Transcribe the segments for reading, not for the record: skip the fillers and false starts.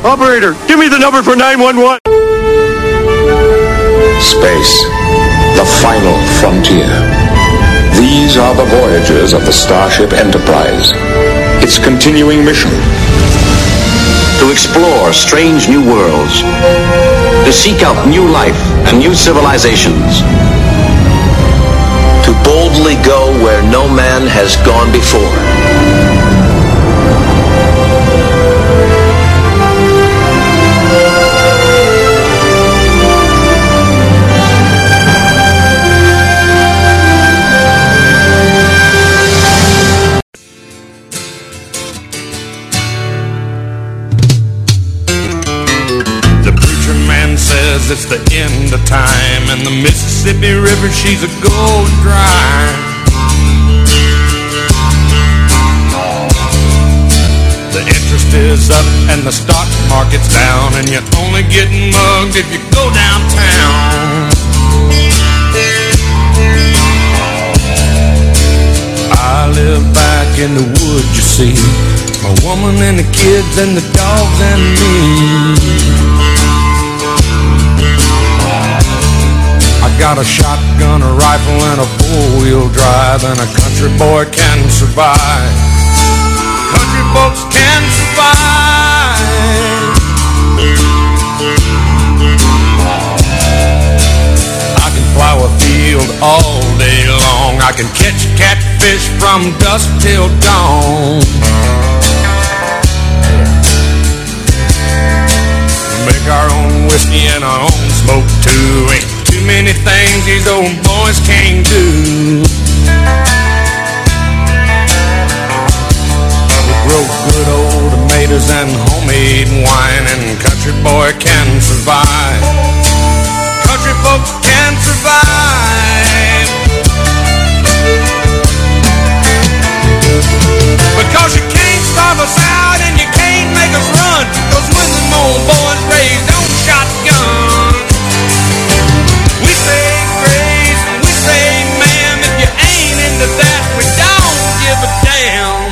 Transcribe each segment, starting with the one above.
Operator, give me the number for 911. Space, the final frontier. These are the voyages of the Starship Enterprise. Its continuing mission: to explore strange new worlds, to seek out new life and new civilizations, to boldly go where no man has gone before. It's the end of time, and the Mississippi River, she's a going dry. The interest is up and the stock market's down, and you're only getting mugged if you go downtown. I live back in the woods, you see, my woman and the kids and the dogs and me. I got a shotgun, a rifle, and a four-wheel drive, and a country boy can survive. Country folks can survive. I can plow a field all day long. I can catch catfish from dusk till dawn. Make our own whiskey and our own smoke too. Ain't too many things these old boys can't do. We grow good old tomatoes and homemade wine, and country boy can survive. Country folks can survive. Because you can't starve us out and you can't make us run, 'cause when them old boys raised on shotgun, we say grace and we say ma'am. If you ain't into that, we don't give a damn.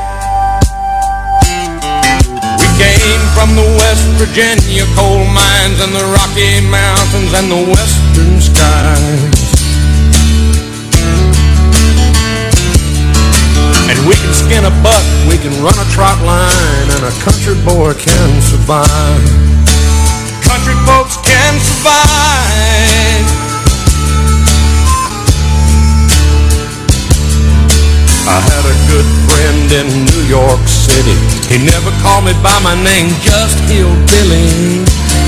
We came from the West Virginia coal mines and the Rocky Mountains and the western skies. And we can skin a buck, we can run a trot line, and a country boy can survive. Country folks can survive. I had a good friend in New York City. He never called me by my name, just Hillbilly.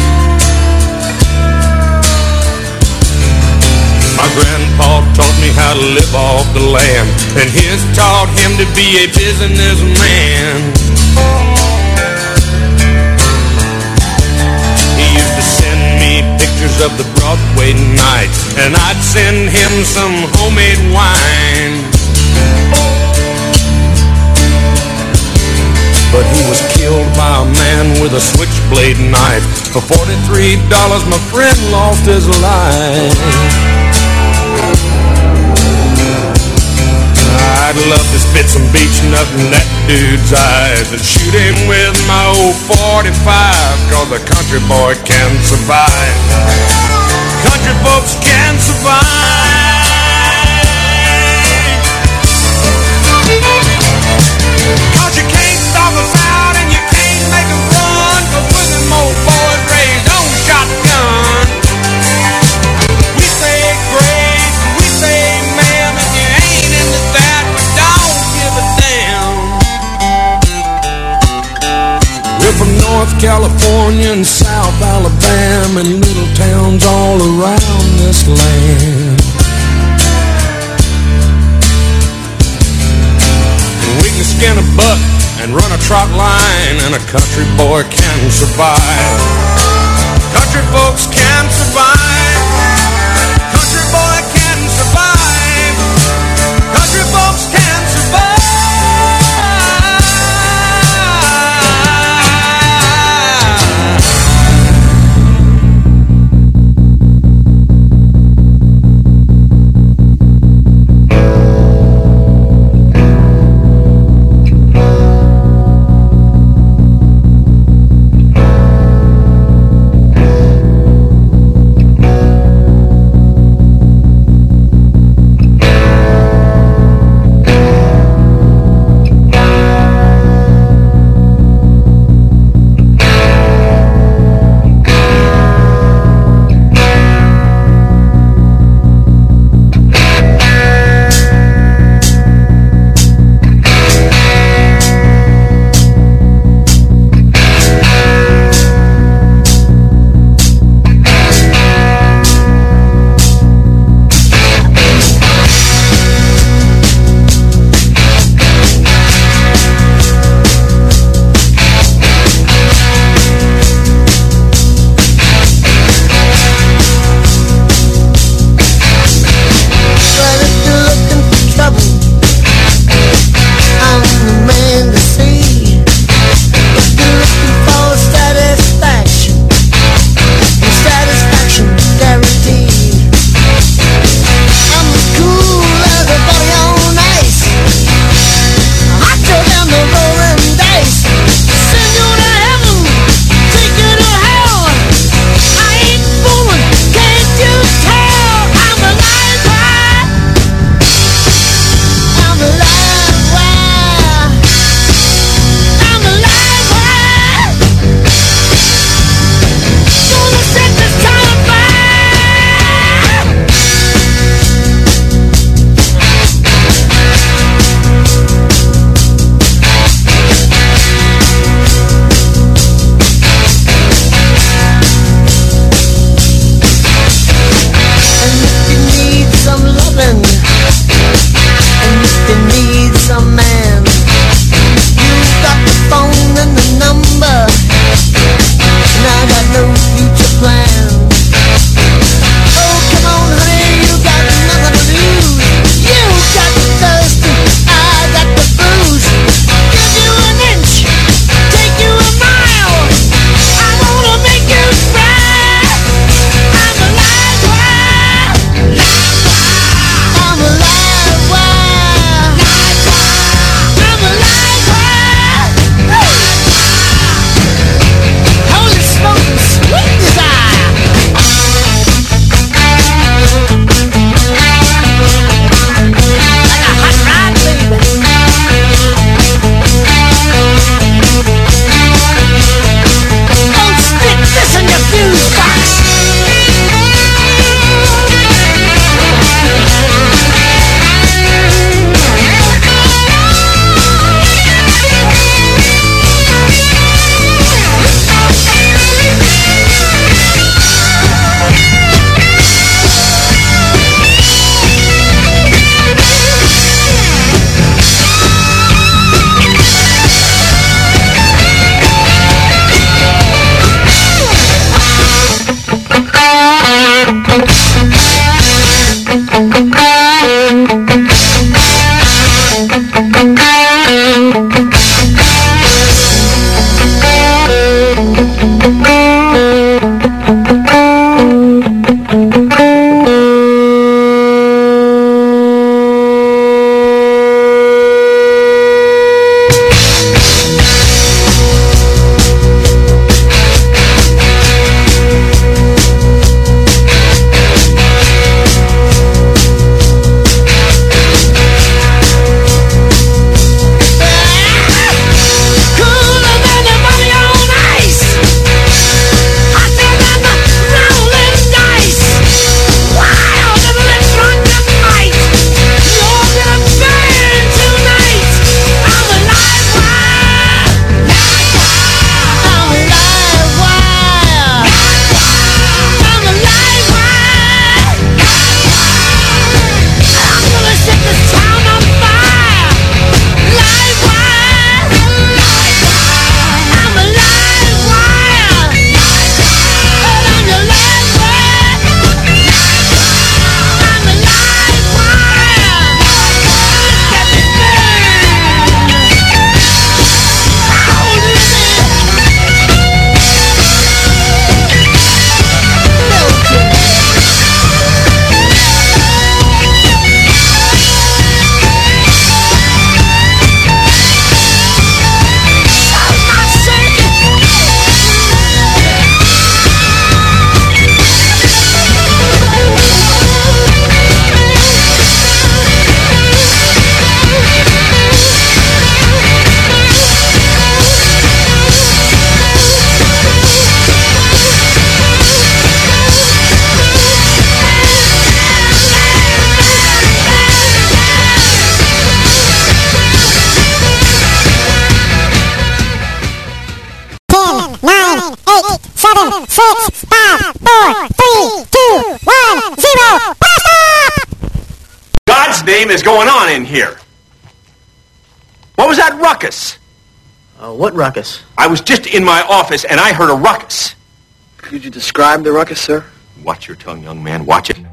My grandpa taught me how to live off the land, and his taught him to be a businessman. He used to send me pictures of the Broadway nights, and I'd send him some homemade wine. But he was killed by a man with a switchblade knife. For $43, my friend lost his life. I'd love to spit some beach nut in that dude's eyes and shoot him with my old 45, 'cause a country boy can survive. Country folks can survive. 'Cause you can't starve us out and you can't make us run, 'cause we're them old boys raised on shotgun. We say grace, we say ma'am. If you ain't into that, we don't give a damn. We're from North California and South Alabama and little towns all around this land. We can skin a buck and run a trot line, and a country boy can survive. Country folks can survive. Country boy can survive. Country folks can survive. is going on in here? What was that ruckus? What ruckus? I was just in my office and I heard a ruckus. Could you describe the ruckus, sir? Watch your tongue, young man. Watch it.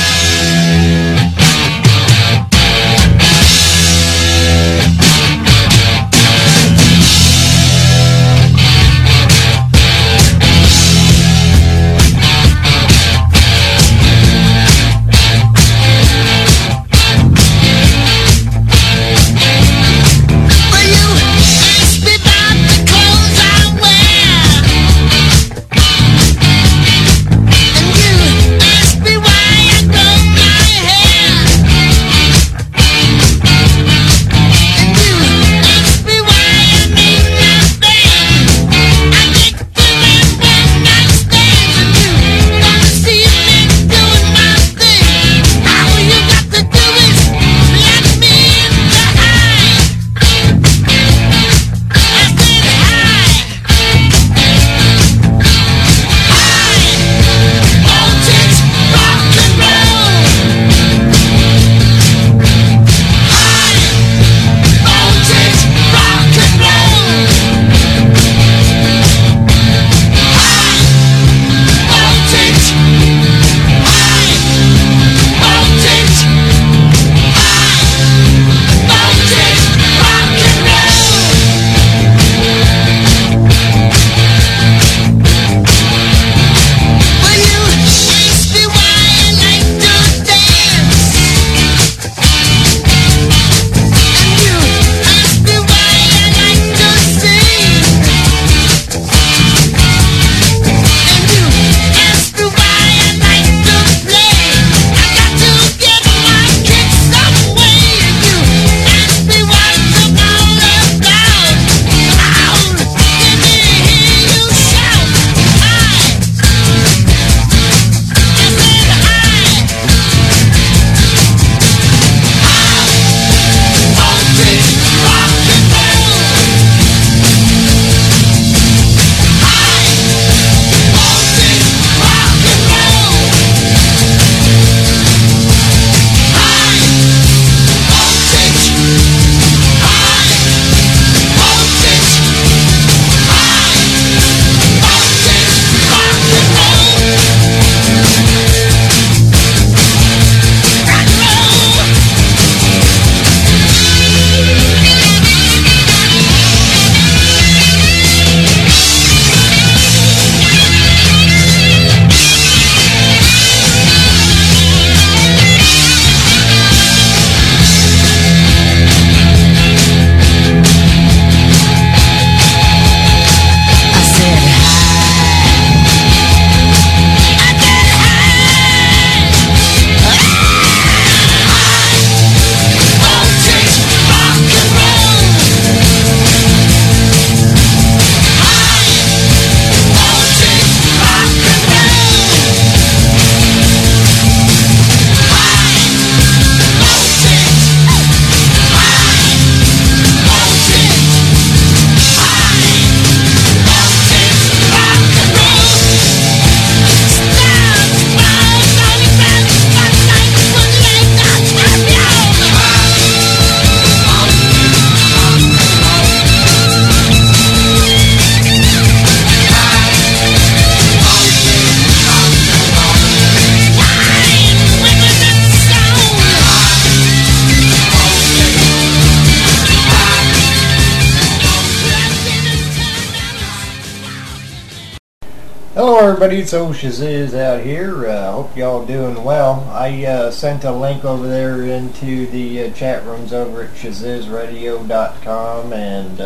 Hello everybody, it's old Shaziz out here. Hope y'all doing well. I sent a link over there into the chat rooms over at shazizradio.com and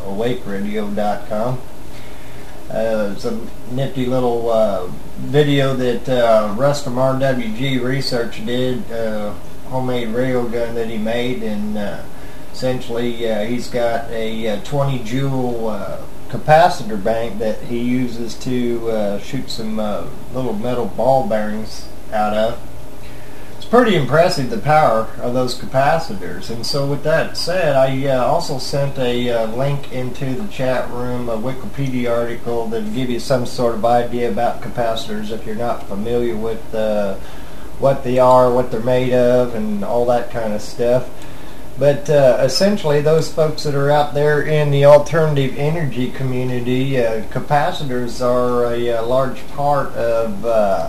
awakeradio.com. It's a nifty little video that Russ from RWG Research did, homemade railgun that he made, and essentially he's got a 20 joule capacitor bank that he uses to shoot some little metal ball bearings out of. It's pretty impressive, the power of those capacitors. And so with that said, I also sent a link into the chat room, a Wikipedia article that will give you some sort of idea about capacitors if you're not familiar with what they are, what they're made of, and all that kind of stuff. But essentially, those folks that are out there in the alternative energy community, capacitors are a large part of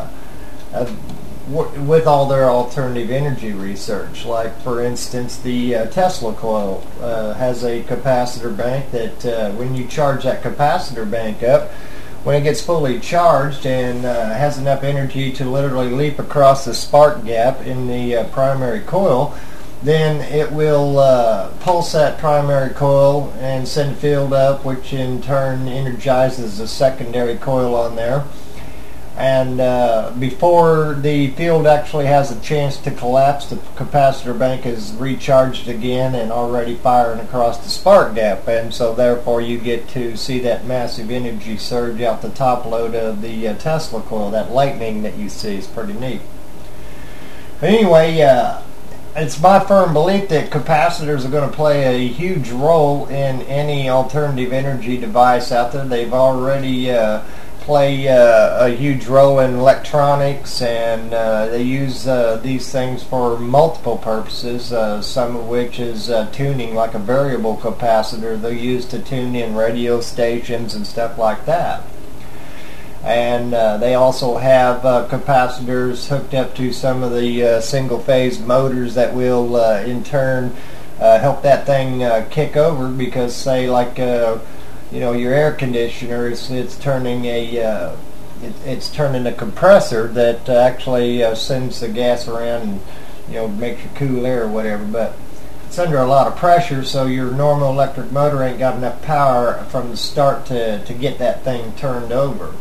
with all their alternative energy research. Like, for instance, the Tesla coil has a capacitor bank that when you charge that capacitor bank up, when it gets fully charged and has enough energy to literally leap across the spark gap in the primary coil, then it will pulse that primary coil and send field up, which in turn energizes the secondary coil on there. And before the field actually has a chance to collapse, the capacitor bank is recharged again and already firing across the spark gap, and so therefore you get to see that massive energy surge out the top load of the Tesla coil. That lightning that you see is pretty neat. But anyway, it's my firm belief that capacitors are going to play a huge role in any alternative energy device out there. They've already play a huge role in electronics, and they use these things for multiple purposes, some of which is tuning, like a variable capacitor they'll use to tune in radio stations and stuff like that. And they also have capacitors hooked up to some of the single-phase motors that will in turn help that thing kick over, because say like your air conditioner, it's turning a compressor that actually sends the gas around and makes you cool air or whatever, but it's under a lot of pressure, so your normal electric motor ain't got enough power from the start to get that thing turned over.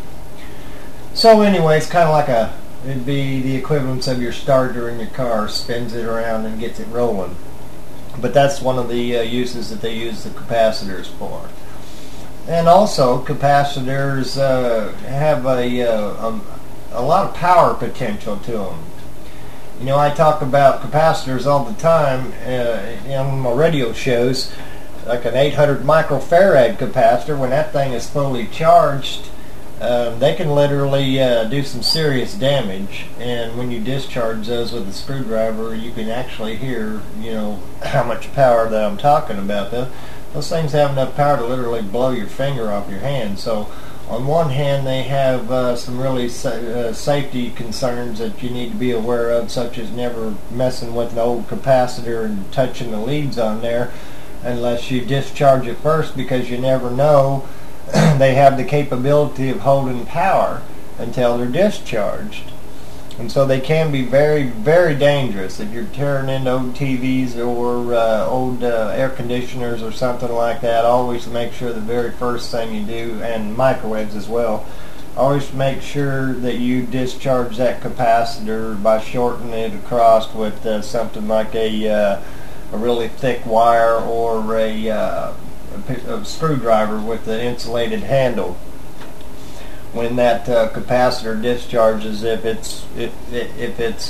So anyway, it's kind of like it'd be the equivalence of your starter in your car, spins it around and gets it rolling. But that's one of the uses that they use the capacitors for. And also, capacitors have a lot of power potential to them. I talk about capacitors all the time in my radio shows, like an 800 microfarad capacitor. When that thing is fully charged, they can literally do some serious damage. And when you discharge those with a screwdriver, you can actually hear, how much power that I'm talking about. Those things have enough power to literally blow your finger off your hand. So on one hand, they have some really safety concerns that you need to be aware of, such as never messing with an old capacitor and touching the leads on there unless you discharge it first, because you never know. They have the capability of holding power until they're discharged. And so they can be very, very dangerous. If you're tearing into old TVs or old air conditioners or something like that, always make sure the very first thing you do, and microwaves as well, always make sure that you discharge that capacitor by shortening it across with something like a really thick wire or a screwdriver with the insulated handle. When that capacitor discharges, if it's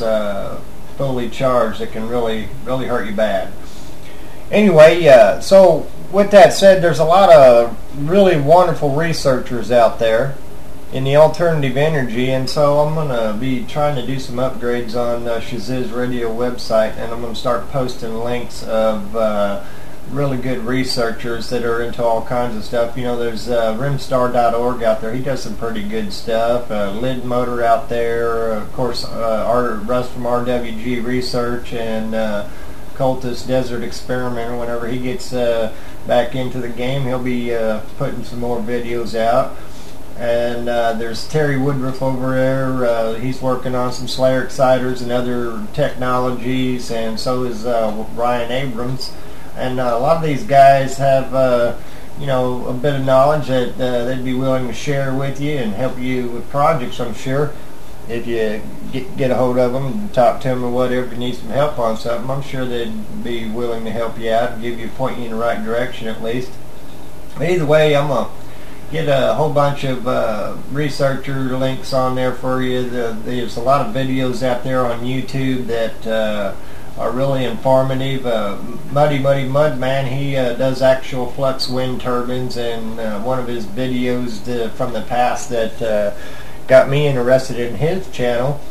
fully charged, it can really hurt you bad. Anyway, so with that said, there's a lot of really wonderful researchers out there in the alternative energy, and so I'm going to be trying to do some upgrades on Shazizz Radio website, and I'm going to start posting links of really good researchers that are into all kinds of stuff. There's rimstar.org out there. He does some pretty good stuff. Lid Motor out there. Of course, Russ from RWG Research, and Cultist Desert Experimenter. Whenever he gets back into the game, he'll be putting some more videos out. And there's Terry Woodruff over there. He's working on some Slayer exciters and other technologies, and so is Ryan Abrams. And a lot of these guys have, a bit of knowledge that they'd be willing to share with you and help you with projects, I'm sure. If you get a hold of them and talk to them or whatever, if you need some help on something, I'm sure they'd be willing to help you out and point you in the right direction at least. But either way, I'm going to get a whole bunch of researcher links on there for you. There's a lot of videos out there on YouTube that are really informative. Muddy Mudman, he does actual flux wind turbines, and one of his videos from the past that got me interested in his channel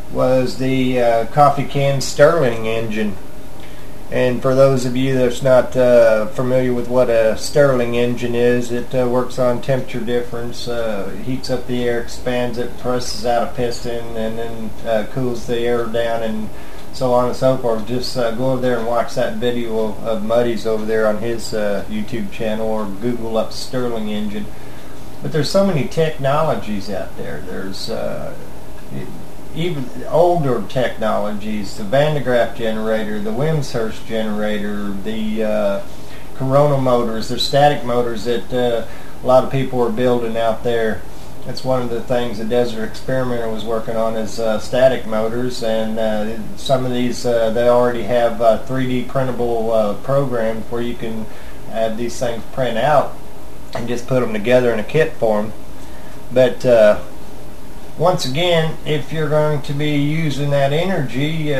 was the coffee can Stirling engine. And for those of you that's not familiar with what a Stirling engine is, it works on temperature difference, heats up the air, expands it, presses out a piston, and then cools the air down, and so on and so forth. Just go over there and watch that video of Muddy's over there on his YouTube channel, or Google up Stirling engine. But there's so many technologies out there. There's even older technologies, the Van de Graaff generator, the Wimshurst generator, the Corona motors. There's static motors that a lot of people are building out there. That's one of the things the Desert Experimenter was working on, is static motors, and some of these they already have 3D printable programs where you can have these things print out and just put them together in a kit form. But once again, if you're going to be using that energy,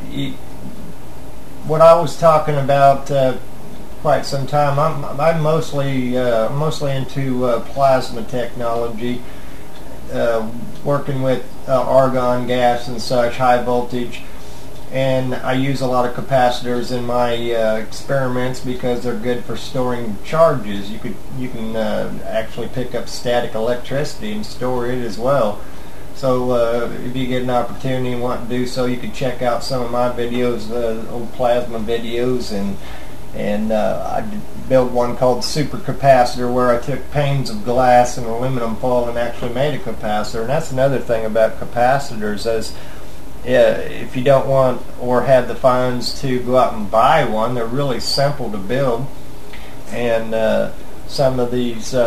what I was talking about quite some time, I'm mostly into plasma technology, working with argon gas and such, high voltage, and I use a lot of capacitors in my experiments because they're good for storing charges. You can actually pick up static electricity and store it as well. So if you get an opportunity and want to do so, you can check out some of my videos, old plasma videos, and I built one called Super Capacitor, where I took panes of glass and aluminum foil and actually made a capacitor. And that's another thing about capacitors, is if you don't want or have the funds to go out and buy one, they're really simple to build. And some of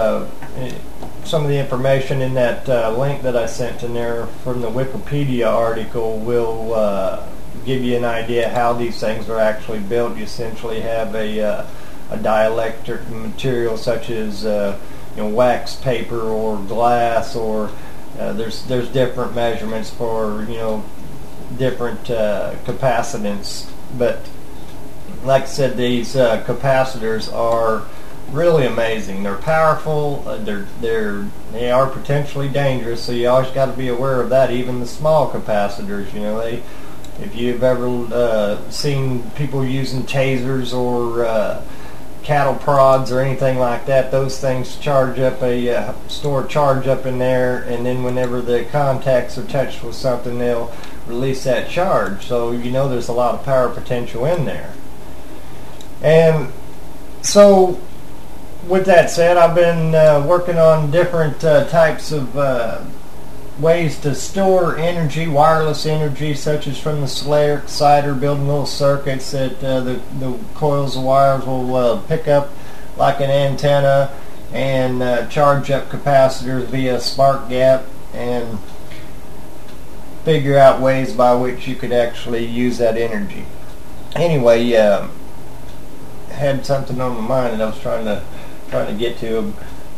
the information in that link that I sent in there from the Wikipedia article will give you an idea how these things are actually built. You essentially have a dielectric material such as wax paper or glass, or there's different measurements for different capacitance. But like I said, these capacitors are really amazing. They're powerful. They are potentially dangerous, so you always got to be aware of that. Even the small capacitors, if you've ever seen people using tasers or cattle prods or anything like that, those things charge up store charge up in there, and then whenever the contacts are touched with something, they'll release that charge. So there's a lot of power potential in there. And so, with that said, I've been working on different types of ways to store energy, wireless energy, such as from the Solaire exciter, building little circuits that the coils of wires will pick up like an antenna, and charge up capacitors via spark gap, and figure out ways by which you could actually use that energy. Anyway, had something on my mind that I was trying to get to.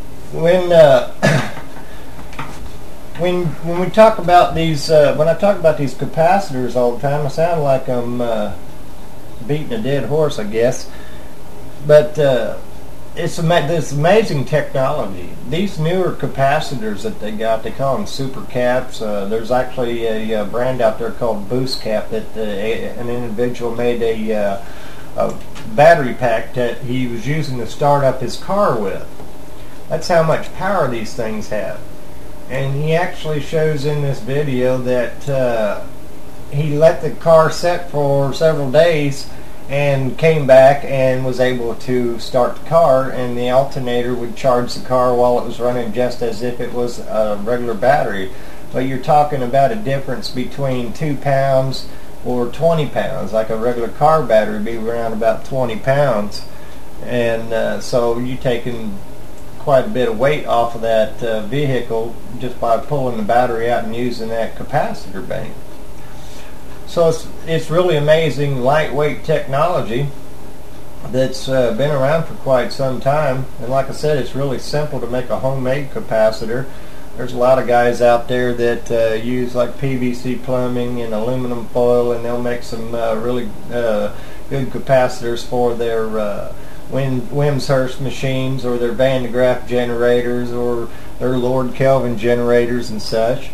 When we talk about these, when I talk about these capacitors all the time, I sound like I'm beating a dead horse, I guess. But it's this amazing technology. These newer capacitors that they call them super caps. There's actually a brand out there called Boost Cap that an individual made a battery pack that he was using to start up his car with. That's how much power these things have. And he actually shows in this video that he let the car set for several days and came back and was able to start the car, and the alternator would charge the car while it was running just as if it was a regular battery. But you're talking about a difference between 2 pounds or 20 pounds. Like a regular car battery would be around about 20 pounds. And so you're taking quite a bit of weight off of that vehicle just by pulling the battery out and using that capacitor bank. So it's really amazing lightweight technology that's been around for quite some time. And like I said, it's really simple to make a homemade capacitor. There's a lot of guys out there that use like PVC plumbing and aluminum foil, and they'll make some really good capacitors for their Wimshurst machines, or their Van de Graaff generators, or their Lord Kelvin generators and such.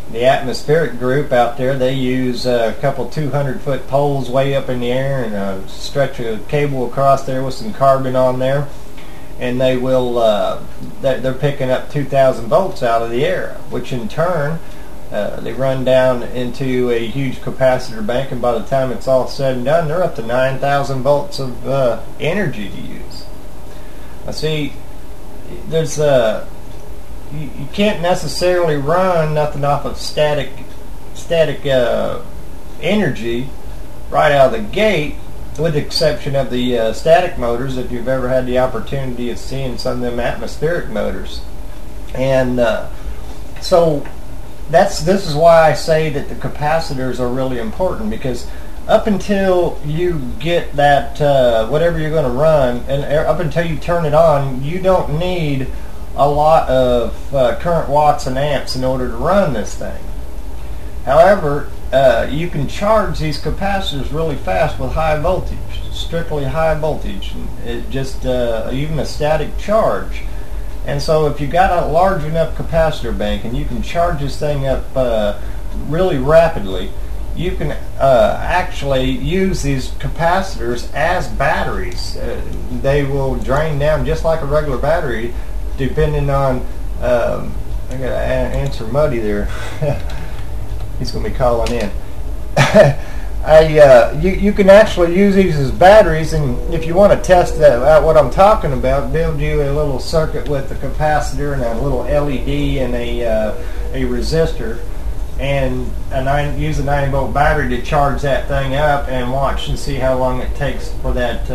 the atmospheric group out there, they use a couple 200-foot poles way up in the air and a stretch of cable across there with some carbon on there, and they will they're picking up 2,000 volts out of the air, which in turn they run down into a huge capacitor bank, and by the time it's all said and done, they're up to 9,000 volts of energy to use. Now see, there's you can't necessarily run nothing off of static energy right out of the gate, with the exception of the static motors, if you've ever had the opportunity of seeing some of them atmospheric motors. And so this is why I say that the capacitors are really important, because up until you get that whatever you're going to run, and up until you turn it on, you don't need a lot of current watts and amps in order to run this thing. However, you can charge these capacitors really fast with high voltage, strictly high voltage, it just even a static charge. And so if you got a large enough capacitor bank and you can charge this thing up really rapidly, you can actually use these capacitors as batteries. They will drain down just like a regular battery, depending on I gotta answer Muddy there. He's gonna be calling in. You can actually use these as batteries, and if you want to test out what I'm talking about, build you a little circuit with a capacitor and a little LED and a resistor, and use a 9-volt battery to charge that thing up, and watch and see how long it takes for that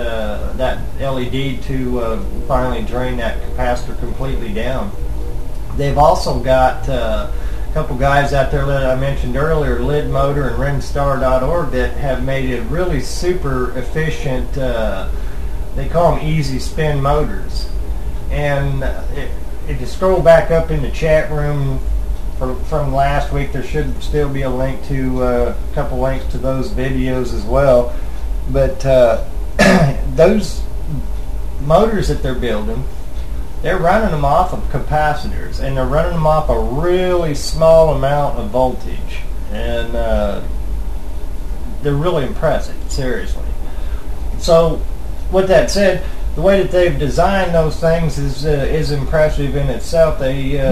LED to finally drain that capacitor completely down. They've also got a couple guys out there that I mentioned earlier, Lid Motor and Ringstar.org, that have made it really super efficient. They call them easy spin motors. And if you scroll back up in the chat room from last week, there should still be a link to a couple links to those videos as well. But those motors that they're building, they're running them off of capacitors, and they're running them off a really small amount of voltage, and they're really impressive, seriously. So with that said, the way that they've designed those things is impressive in itself. They there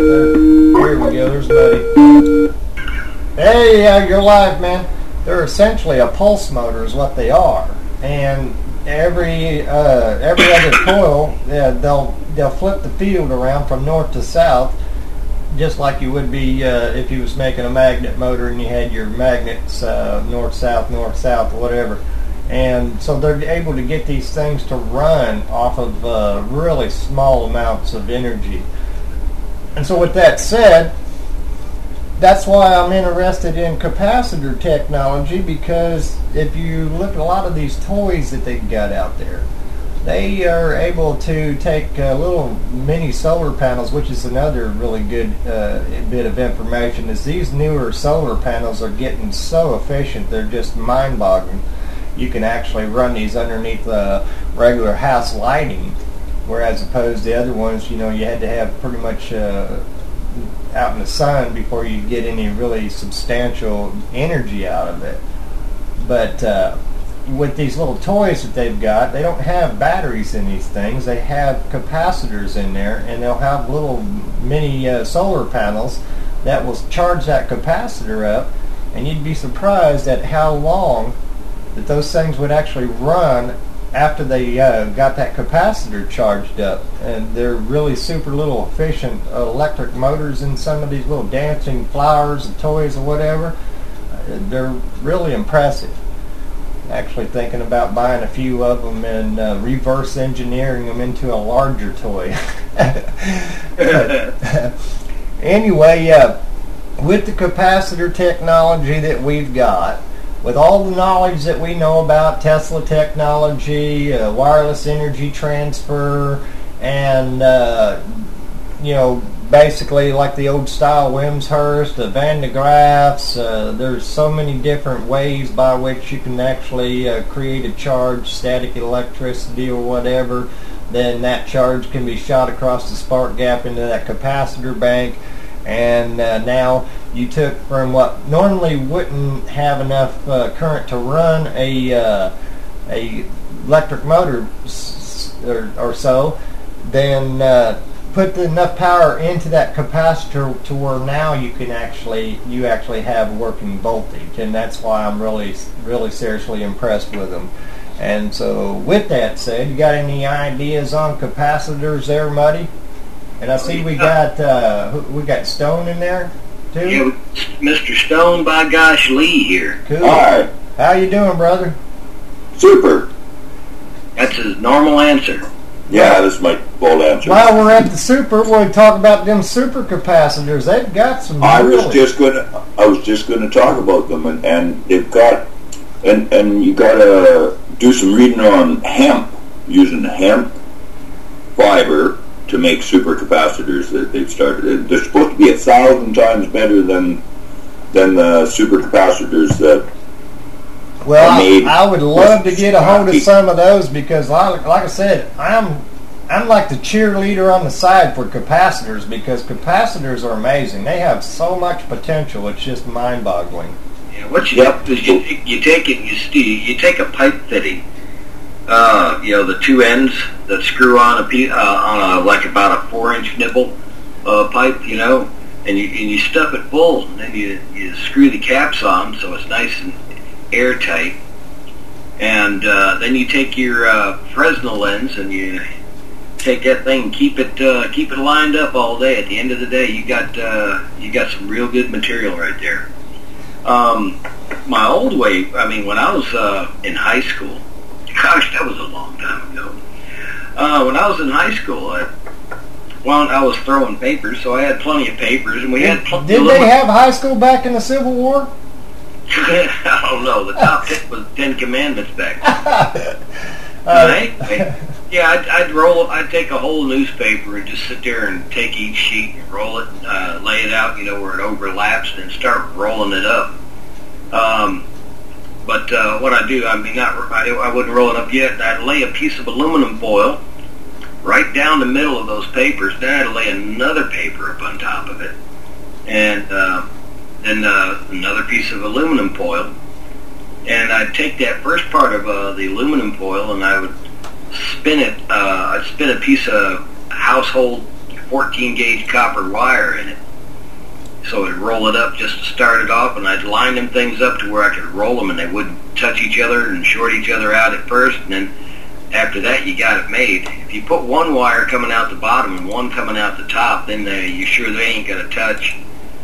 we go, there's Buddy. Hey, you're live, man. They're essentially a pulse motor is what they are, and every other coil, they'll flip the field around from north to south, just like you would be if you was making a magnet motor and you had your magnets north south, whatever. And so they're able to get these things to run off of really small amounts of energy. And so with that said, that's why I'm interested in capacitor technology, because if you look at a lot of these toys that they've got out there, they are able to take little mini solar panels, which is another really good bit of information, is these newer solar panels are getting so efficient, they're just mind-boggling. You can actually run these underneath regular house lighting, whereas opposed to the other ones, you had to have pretty much out in the sun before you get any really substantial energy out of it. But with these little toys that they've got, they don't have batteries in these things. They have capacitors in there, and they'll have little mini solar panels that will charge that capacitor up, and you'd be surprised at how long that those things would actually run after they got that capacitor charged up. And they're really super little efficient electric motors in some of these little dancing flowers and toys or whatever. They're really impressive. Actually thinking about buying a few of them and reverse engineering them into a larger toy. Anyway, with the capacitor technology that we've got, with all the knowledge that we know about Tesla technology, wireless energy transfer, and basically like the old style Wimshurst, the Van de Graaffs, there's so many different ways by which you can actually create a charge, static electricity or whatever. Then that charge can be shot across the spark gap into that capacitor bank, and now you took from what normally wouldn't have enough current to run a electric motor or so, then put enough power into that capacitor to where now you actually have working voltage, and that's why I'm really seriously impressed with them. And so, with that said, you got any ideas on capacitors there, Muddy? And I see we got Stone in there too. Yeah, Mr. Stone, by gosh, Lee here. Cool. All right. How you doing, brother? Super. That's his normal answer. Yeah, that's my bold answer. While we're at the super, we'll talk about them super capacitors. They've got some. I was just gonna talk about them, and they've got, and you gotta do some reading on hemp, using hemp fiber to make supercapacitors that they've started. They're supposed to be 1,000 times better than the supercapacitors that. Well, I would love to get a hold of some of those because, like I said, I'm like the cheerleader on the side for capacitors because capacitors are amazing. They have so much potential; it's just mind-boggling. Yeah, what you do is you take it, you take a pipe fitting, the two ends that screw on like about a 4-inch nibble pipe, and you stuff it full, and then you screw the caps on so it's nice and airtight, and then you take your Fresnel lens and you take that thing and keep it lined up all day. At the end of the day, you got some real good material right there. My old way, when I was in high school, gosh, that was a long time ago. When I was in high school, I was throwing papers, so I had plenty of papers, and we had. Did they have high school back in the Civil War? I don't know. The top tip was 10 Commandments back then. Anyway, yeah, I'd take a whole newspaper and just sit there and take each sheet and roll it, lay it out, where it overlaps, and then start rolling it up. But what I do, I wouldn't roll it up yet. I'd lay a piece of aluminum foil right down the middle of those papers. Then I'd lay another paper up on top of it, and then another piece of aluminum foil, and I'd take that first part of the aluminum foil and I would spin it. I'd spin a piece of household 14 gauge copper wire in it, so I'd roll it up just to start it off, and I'd line them things up to where I could roll them and they wouldn't touch each other and short each other out at first, and then after that you got it made. If you put one wire coming out the bottom and one coming out the top, then you're sure they ain't going to touch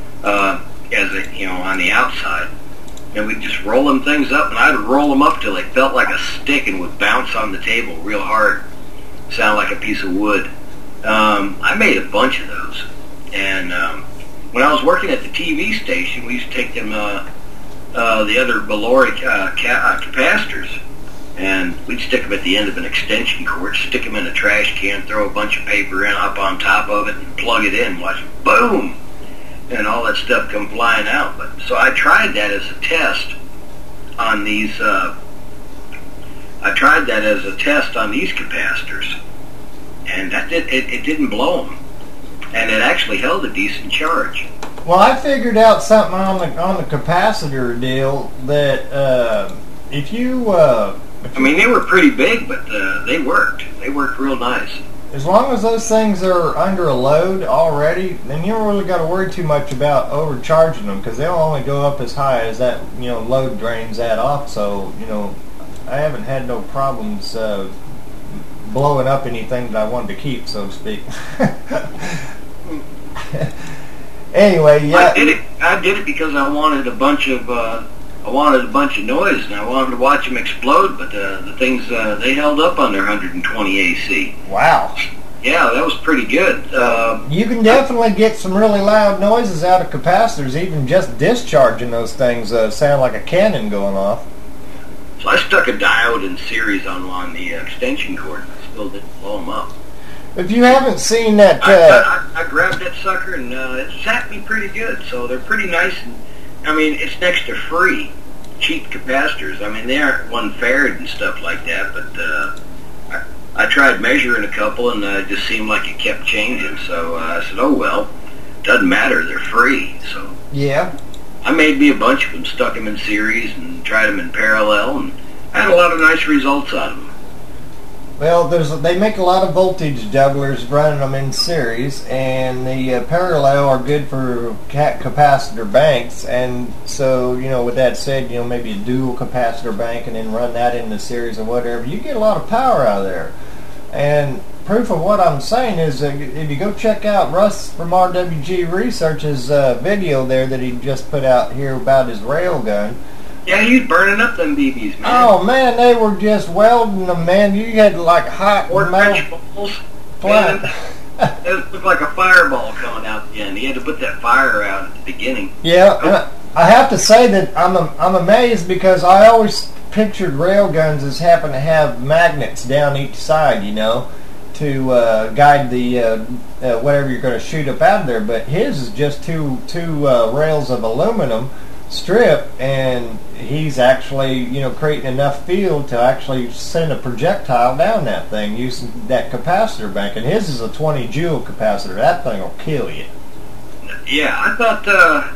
on the outside. And we'd just roll them things up, and I'd roll them up till they felt like a stick and would bounce on the table real hard, sound like a piece of wood. I made a bunch of those, and when I was working at the TV station, we used to take them the other Valori capacitors, and we'd stick them at the end of an extension cord, stick them in a trash can, throw a bunch of paper up on top of it, and plug it in. Watch, boom, and all that stuff come flying out. But so I tried that as a test on these. Capacitors, and that it didn't blow them, and it actually held a decent charge. Well, I figured out something on the capacitor deal that if you they were pretty big, but they worked. They worked real nice. As long as those things are under a load already, then you don't really got to worry too much about overcharging them because they'll only go up as high as that load drains that off. So I haven't had no problems blowing up anything that I wanted to keep, so to speak. Anyway, yeah. I did it because I wanted a bunch of noise, and I wanted to watch them explode. But the things they held up on their 120 AC. Wow. Yeah, that was pretty good. You can definitely get some really loud noises out of capacitors. Even just discharging those things sound like a cannon going off. So I stuck a diode in series on the extension cord, and I still didn't blow them up. If you haven't seen that... I grabbed that sucker, and it zapped me pretty good, so they're pretty nice. And it's next to free, cheap capacitors. They aren't 1 farad and stuff like that, but I tried measuring a couple, and it just seemed like it kept changing, so I said, oh well, doesn't matter, they're free. So Yeah. I made me a bunch of them, stuck them in series and tried them in parallel, and had a lot of nice results out of them. Well, they make a lot of voltage doublers running them in series, and the parallel are good for capacitor banks. And so, with that said, maybe a dual capacitor bank and then run that in the series or whatever, you get a lot of power out of there. And proof of what I'm saying is if you go check out Russ from RWG Research's video there that he just put out here about his railgun. Yeah, he's burning up them BBs, man. Oh, man, they were just welding them, man. You had like hot metal balls. flat. It looked like a fireball coming out the end. He had to put that fire out at the beginning. Yeah, and I have to say that I'm amazed because I always pictured railguns as having to have magnets down each side, to guide the whatever you're going to shoot up out of there. But his is just two rails of aluminum strip, and he's actually creating enough field to actually send a projectile down that thing using that capacitor bank. And his is a 20 joule capacitor. That thing will kill you. Yeah, I thought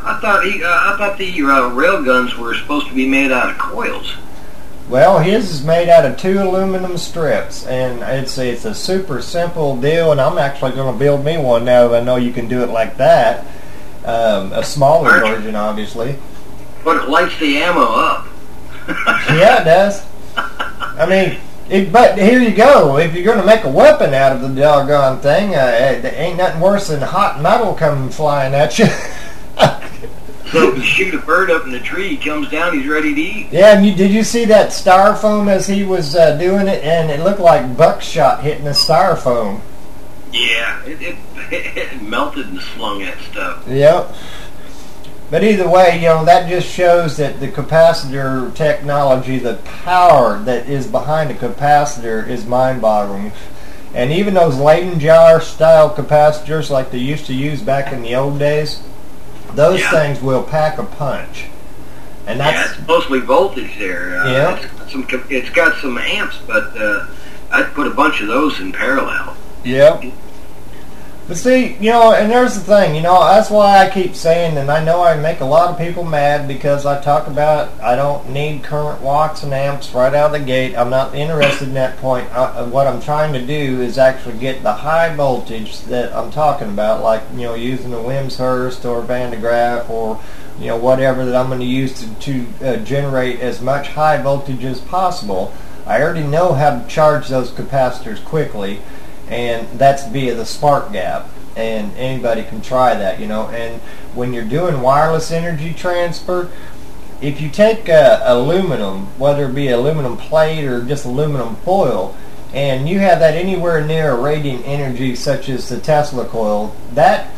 the rail guns were supposed to be made out of coils. Well, his is made out of 2 aluminum strips, and it's a super simple deal. And I'm actually going to build me one now that I know you can do it like that. A smaller version, obviously. But it lights the ammo up. Yeah, it does. I mean, but here you go. If you're going to make a weapon out of the doggone thing, there ain't nothing worse than hot metal coming flying at you. So if you shoot a bird up in the tree, he comes down, he's ready to eat. Yeah, and did you see that styrofoam as he was doing it? And it looked like buckshot hitting the styrofoam. Yeah, it melted and slung that stuff. Yep. But either way, that just shows that the capacitor technology, the power that is behind a capacitor is mind-boggling. And even those Leyden jar style capacitors like they used to use back in the old days, those things will pack a punch. And that's it's mostly voltage there. Yeah. It's got some amps, but I'd put a bunch of those in parallel. Yep. But see, and there's the thing, that's why I keep saying, and I know I make a lot of people mad because I talk about I don't need current watts and amps right out of the gate. I'm not interested in that point. What I'm trying to do is actually get the high voltage that I'm talking about, like, using a Wimshurst or Van de Graaff or, whatever that I'm going to use to generate as much high voltage as possible. I already know how to charge those capacitors quickly. And that's via the spark gap, and anybody can try that, And when you're doing wireless energy transfer, if you take aluminum, whether it be aluminum plate or just aluminum foil, and you have that anywhere near a radiant energy such as the Tesla coil, that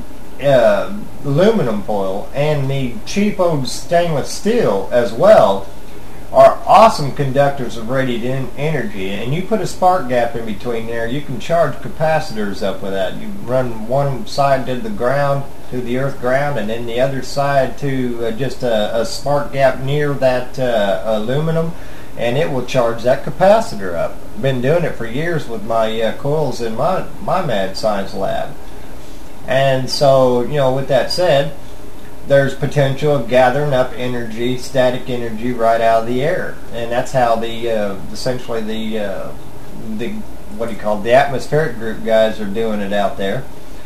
aluminum foil and the cheap old stainless steel as well are awesome conductors of radiant energy, and you put a spark gap in between there, you can charge capacitors up with that. You run one side to the ground, to the earth ground, and then the other side to just a spark gap near that aluminum, and it will charge that capacitor up. I've been doing it for years with my coils in my mad science lab. And so, with that said, there's potential of gathering up energy, static energy, right out of the air, and that's how the essentially the what do you call it, the atmospheric group guys are doing it out there.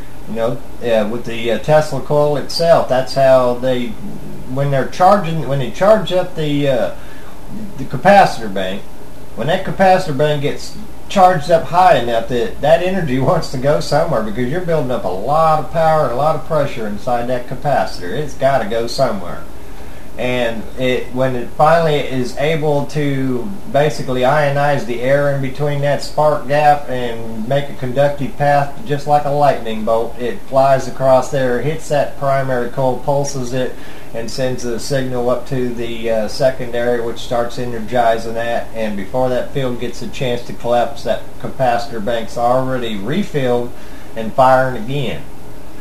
With the Tesla coil itself, that's how they when they charge up the capacitor bank. When that capacitor bank gets charged up high enough that energy wants to go somewhere, because you're building up a lot of power and a lot of pressure inside that capacitor. It's got to go somewhere. And when it finally is able to basically ionize the air in between that spark gap and make a conductive path just like a lightning bolt, it flies across there, hits that primary coil, pulses it, and sends a signal up to the secondary, which starts energizing that. And before that field gets a chance to collapse, that capacitor bank's already refilled and firing again.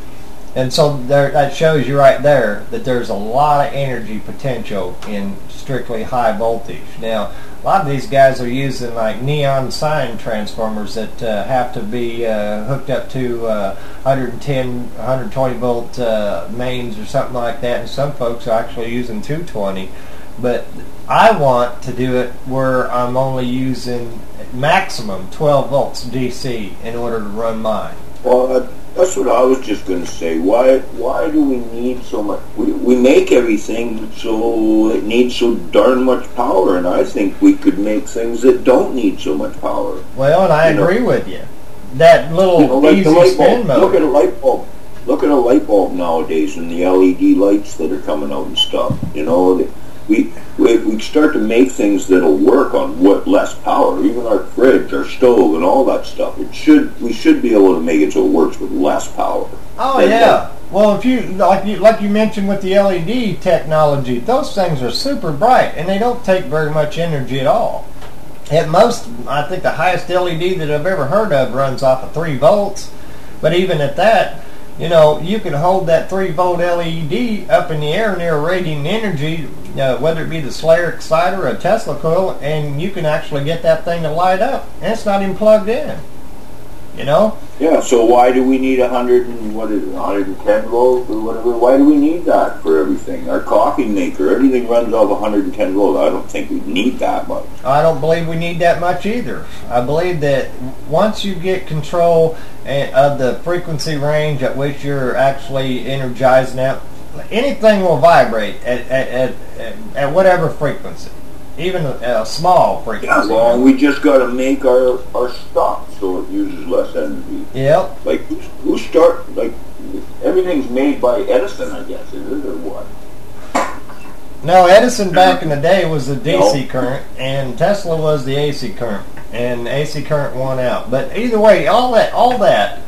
And so that shows you right there that there's a lot of energy potential in strictly high voltage. Now, a lot of these guys are using like neon sign transformers that have to be hooked up to 110, 120 volt mains or something like that, and some folks are actually using 220. But I want to do it where I'm only using maximum 12 volts DC in order to run mine. Well, that's what I was just going to say. Why do we need so much? We make everything so it needs so darn much power, and I think we could make things that don't need so much power. Well, and I agree with you. That little like easy the light spin bulb. motor. Look at a light bulb. Look at a light bulb nowadays and the LED lights that are coming out and stuff. You know, we start to make things that'll work on less power. Even our fridge, our stove, and all that stuff. We should be able to make it so it works with less power. Oh yeah. Well, if you like you mentioned with the LED technology, those things are super bright and they don't take very much energy at all. At most, I think the highest LED that I've ever heard of runs off of 3 volts. But even at that, you know, you can hold that 3 volt LED up in the air near radiant energy, whether it be the Slayer exciter or a Tesla coil, and you can actually get that thing to light up, and it's not even plugged in. You know? Yeah. So why do we need 110 volts or whatever? Why do we need that for everything? Our coffee maker, everything runs off 110 volts. I don't think we need that much. I don't believe we need that much either. I believe that once you get control of the frequency range at which you're actually energizing out, anything will vibrate at whatever frequency, even a small frequency. Yeah, well, we just got to make our stuff so it uses less energy. Yep. Like everything's made by Edison, I guess, is it, or what? No, Edison back in the day was the DC current, and Tesla was the AC current, and AC current won out. But either way, all that.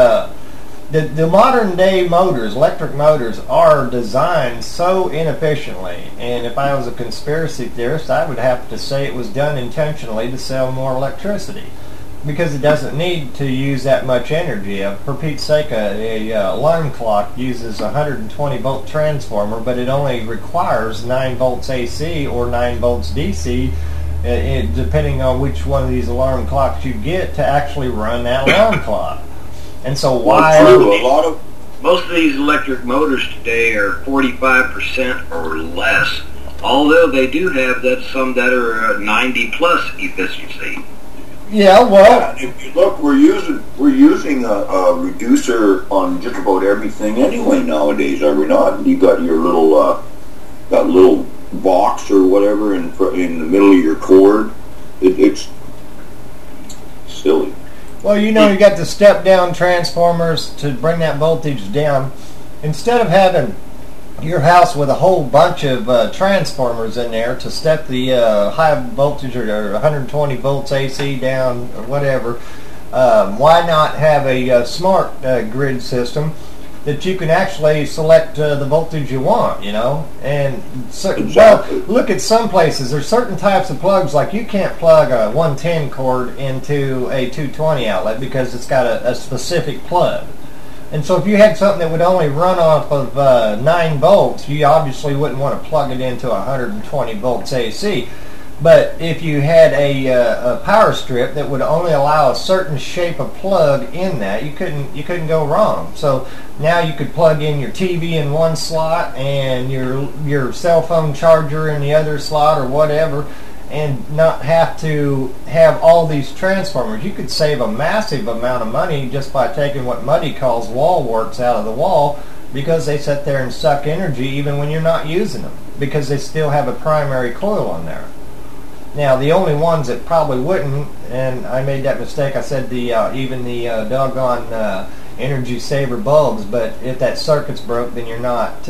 The modern day motors, electric motors, are designed so inefficiently, and if I was a conspiracy theorist, I would have to say it was done intentionally to sell more electricity, because it doesn't need to use that much energy. For Pete's sake, a alarm clock uses a 120 volt transformer, but it only requires 9 volts AC or 9 volts DC, depending on which one of these alarm clocks you get to actually run that alarm clock. And so why... Most of these electric motors today are 45% or less, although they do have some that are 90 plus efficiency. Yeah, well... Yeah, if you look, we're using a reducer on just about everything anyway nowadays, are we not? You got your little box or whatever in the middle of your cord. It's silly. Well, you know, you got the step-down transformers to bring that voltage down. Instead of having your house with a whole bunch of transformers in there to step the high voltage or 120 volts AC down or whatever, why not have a smart grid system that you can actually select the voltage you want, you know? And well, look at some places. There's certain types of plugs, like you can't plug a 110 cord into a 220 outlet because it's got a specific plug. And so if you had something that would only run off of 9 volts, you obviously wouldn't want to plug it into 120 volts AC. But if you had a power strip that would only allow a certain shape of plug in that, you couldn't go wrong. So now you could plug in your TV in one slot and your cell phone charger in the other slot or whatever, and not have to have all these transformers. You could save a massive amount of money just by taking what Muddy calls wall warts out of the wall, because they sit there and suck energy even when you're not using them, because they still have a primary coil on there. Now, the only ones that probably wouldn't, and I made that mistake, I said even the doggone energy saver bulbs, but if that circuit's broke, then you're not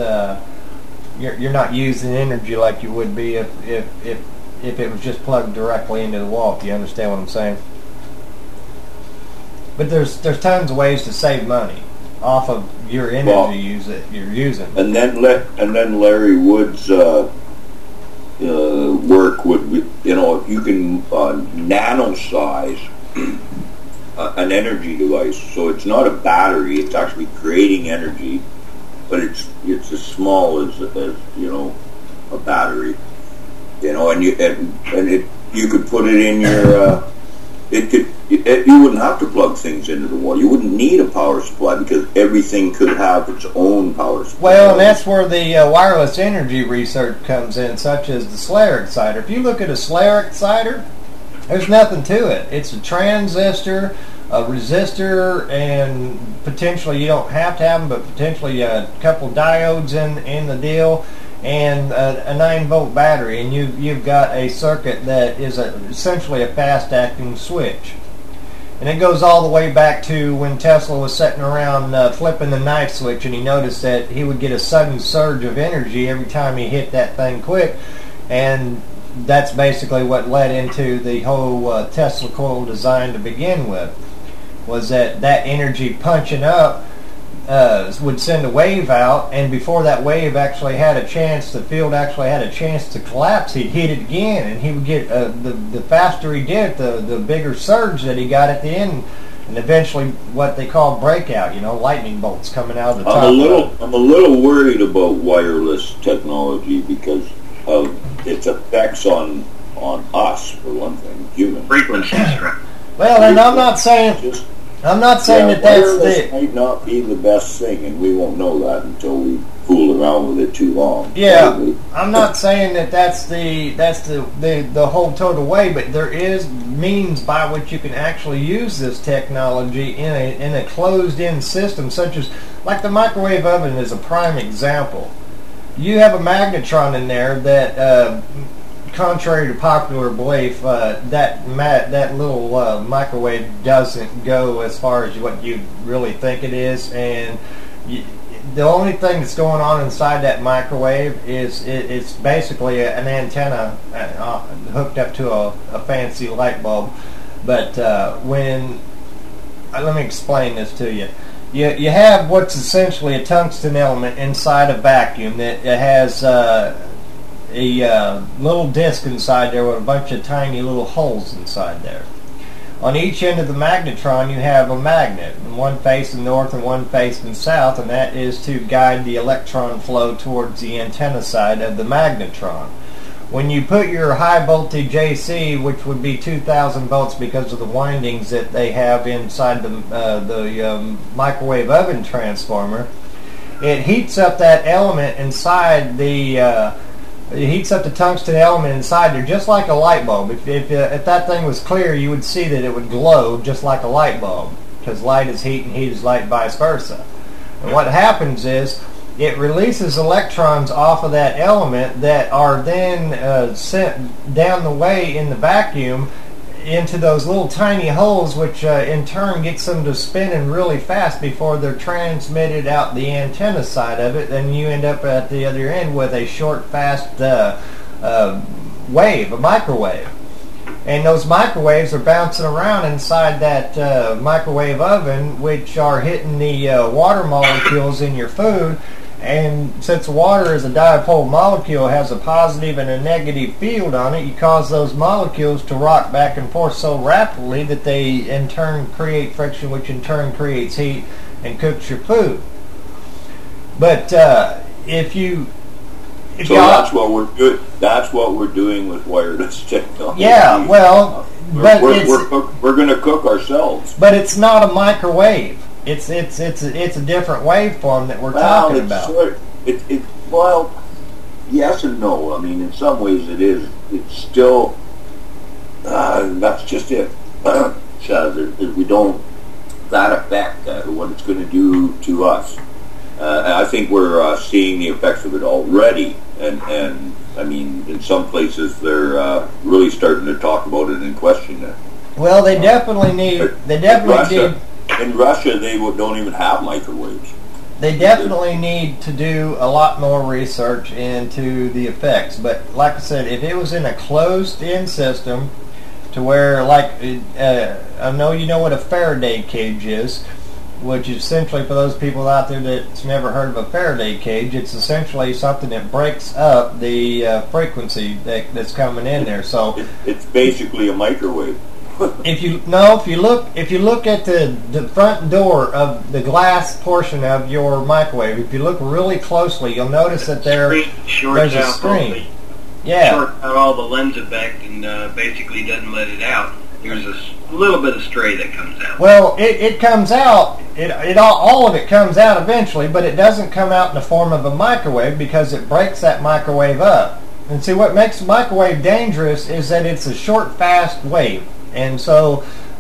using energy like you would be if it was just plugged directly into the wall, if you understand what I'm saying. But there's tons of ways to save money off of your energy you're using. And then Larry Wood's work would be, you know, if you can nano size an energy device. So it's not a battery. It's actually creating energy, but it's as small as a battery. And you could put it in your. You wouldn't have to plug things into the wall. You wouldn't need a power supply because everything could have its own power supply. Well, and that's where the wireless energy research comes in, such as the Slayer exciter. If you look at a Slayer exciter, there's nothing to it. It's a transistor, a resistor, and potentially, you don't have to have them, but potentially a couple diodes in the deal, and a 9-volt battery, and you've got a circuit that is essentially a fast-acting switch. And it goes all the way back to when Tesla was sitting around flipping the knife switch, and he noticed that he would get a sudden surge of energy every time he hit that thing quick, and that's basically what led into the whole Tesla coil design to begin with, was that energy punching up would send a wave out, and before that wave actually had a chance, the field actually had a chance to collapse, he'd hit it again, and he would get the faster he did it, the bigger surge that he got at the end, and eventually what they call breakout, lightning bolts coming out of the top. I'm a little worried about wireless technology because of its effects on us, for one thing, humans. Frequencies, right? Well, and I'm not saying that that's wireless might not be the best thing, and we won't know that until we fool around with it too long. Yeah, probably. I'm not saying that that's the whole total way, but there is means by which you can actually use this technology in a closed-in system, such as like the microwave oven is a prime example. You have a magnetron in there that. Contrary to popular belief, that little microwave doesn't go as far as what you really think it is, and the only thing that's going on inside that microwave is it's basically an antenna hooked up to a fancy light bulb. But let me explain this to you. You have what's essentially a tungsten element inside a vacuum that has a little disc inside there with a bunch of tiny little holes inside there. On each end of the magnetron you have a magnet, and one facing north and one facing south, and that is to guide the electron flow towards the antenna side of the magnetron. When you put your high voltage AC, which would be 2,000 volts because of the windings that they have inside the microwave oven transformer, it heats up that element inside it heats up the tungsten element inside there just like a light bulb. If that thing was clear, you would see that it would glow just like a light bulb, because light is heat and heat is light, vice versa. And what happens is it releases electrons off of that element that are then sent down the way in the vacuum into those little tiny holes, which in turn gets them to spinning really fast before they're transmitted out the antenna side of it, and you end up at the other end with a short, fast wave, a microwave. And those microwaves are bouncing around inside that microwave oven, which are hitting the water molecules in your food. And since water is a dipole molecule, has a positive and a negative field on it, you cause those molecules to rock back and forth so rapidly that they in turn create friction, which in turn creates heat and cooks your food. But that's what we're doing with wireless technology. Yeah, well, we're going to cook ourselves. But it's not a microwave. It's a different waveform that we're talking about. Well, yes and no. I mean, in some ways it is. It's still that's just it. We don't that affect what it's going to do to us. I think we're seeing the effects of it already, and I mean, in some places they're really starting to talk about it and question it. Well, they definitely need. In Russia, they don't even have microwaves. They definitely need to do a lot more research into the effects. But like I said, if it was in a closed-in system, to where, like, I know you know what a Faraday cage is, which is essentially, for those people out there that's never heard of a Faraday cage, it's essentially something that breaks up the frequency that's coming in there. So it's basically a microwave. If you look at the front door of the glass portion of your microwave, if you look really closely, you'll notice that there's a screen. Yeah. Shorts out all the lens effect and basically doesn't let it out. There's a little bit of stray that comes out. Well, it comes out. All of it comes out eventually, but it doesn't come out in the form of a microwave because it breaks that microwave up. And see, what makes a microwave dangerous is that it's a short, fast wave. And so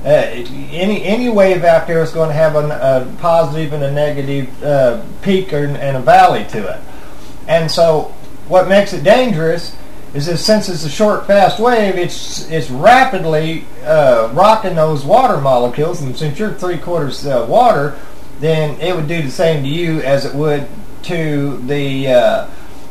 any wave out there is going to have a positive and a negative peak and a valley to it. And so what makes it dangerous is that since it's a short, fast wave, it's rapidly rocking those water molecules. And since you're 3/4 water, then it would do the same to you as it would to the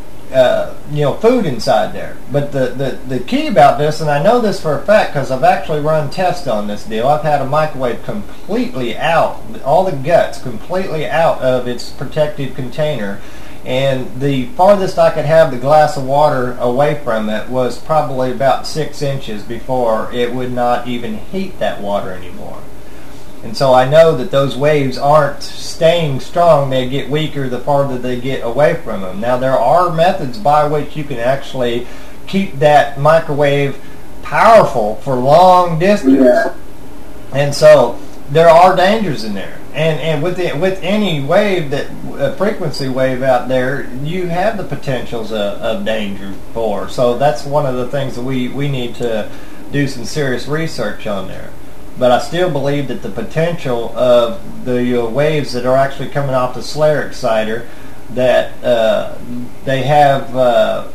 food inside there. But the key about this, and I know this for a fact because I've actually run tests on this deal. I've had a microwave completely out, all the guts completely out of its protective container, and the farthest I could have the glass of water away from it was probably about 6 inches before it would not even heat that water anymore. And so I know that those waves aren't staying strong. They get weaker the farther they get away from them. Now, there are methods by which you can actually keep that microwave powerful for long distance. Yeah. And so there are dangers in there. And with any wave, that frequency wave out there, you have the potentials of danger for. So that's one of the things that we need to do some serious research on there. But I still believe that the potential of the waves that are actually coming off the Slayer exciter, that they have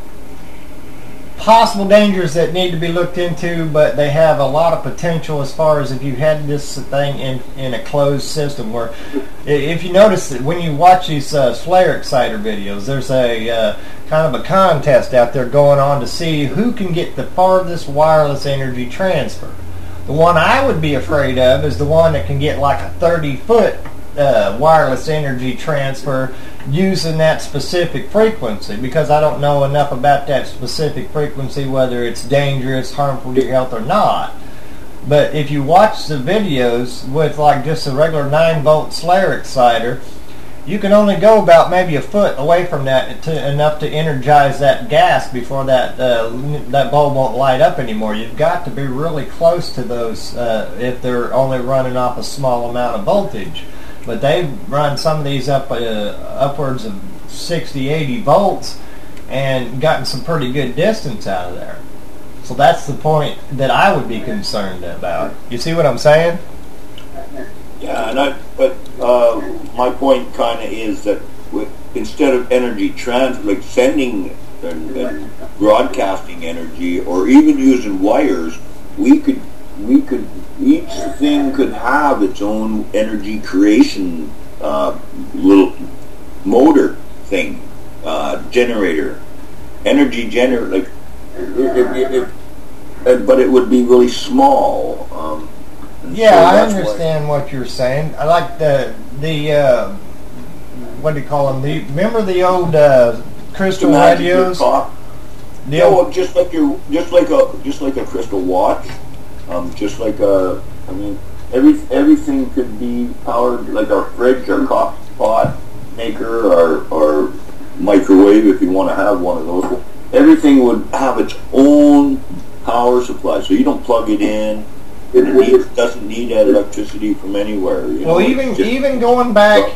possible dangers that need to be looked into, but they have a lot of potential as far as if you had this thing in a closed system. Where, if you notice that when you watch these Slayer exciter videos, there's a kind of a contest out there going on to see who can get the farthest wireless energy transfer. The one I would be afraid of is the one that can get like a 30-foot wireless energy transfer using that specific frequency, because I don't know enough about that specific frequency, whether it's dangerous, harmful to your health or not. But if you watch the videos with like just a regular 9-volt Slayer exciter, you can only go about maybe a foot away from that enough to energize that gas before that bulb won't light up anymore. You've got to be really close to those if they're only running off a small amount of voltage. But they've run some of these up upwards of 60, 80 volts and gotten some pretty good distance out of there. So that's the point that I would be concerned about. You see what I'm saying? Yeah, but my point kind of is that instead of energy like sending and broadcasting energy, or even using wires, we could each thing could have its own energy creation little motor thing, generator, energy generator, but it would be really small. Yeah, so I understand what you're saying. I like the what do you call them? Remember the old crystal radios? Just like a crystal watch. Everything could be powered like our fridge, our coffee pot maker, or microwave if you want to have one of those. Everything would have its own power supply, so you don't plug it in. It doesn't need that electricity from anywhere. Even going back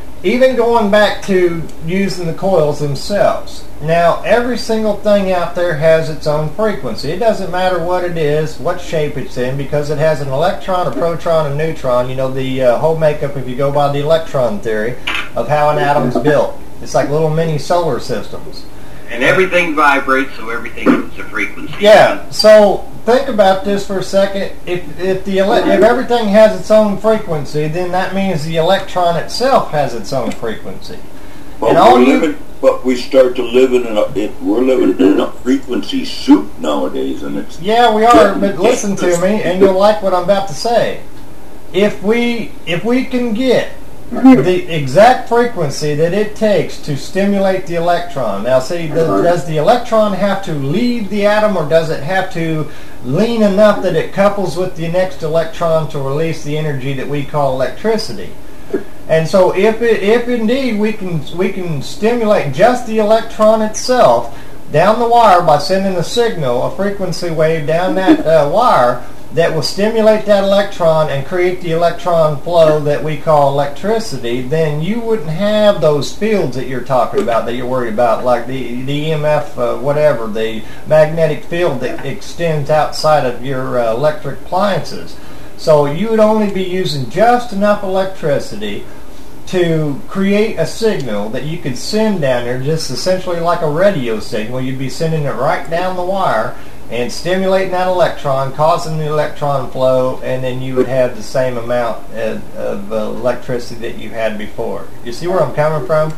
to using the coils themselves. Now, every single thing out there has its own frequency. It doesn't matter what it is, what shape it's in, because it has an electron, a proton, a neutron. You know, the whole makeup, if you go by the electron theory, of how an atom's built. It's like little mini solar systems. And everything vibrates, so everything has a frequency. Yeah, so think about this for a second. If everything has its own frequency, then that means the electron itself has its own frequency. But we start to live we're living in a frequency soup nowadays, and it's we are. But listen to me, and you'll like what I'm about to say. If we can get the exact frequency that it takes to stimulate the electron. Now, see, does the electron have to leave the atom, or does it have to lean enough that it couples with the next electron to release the energy that we call electricity. And so if indeed we can stimulate just the electron itself down the wire by sending a signal, a frequency wave down that wire that will stimulate that electron and create the electron flow that we call electricity, then you wouldn't have those fields that you're talking about, that you're worried about, like the EMF, whatever, the magnetic field that extends outside of your electric appliances. So you would only be using just enough electricity to create a signal that you could send down there, just essentially like a radio signal. You'd be sending it right down the wire and stimulating that electron, causing the electron flow, and then you would have the same amount of electricity that you had before. You see where I'm coming from?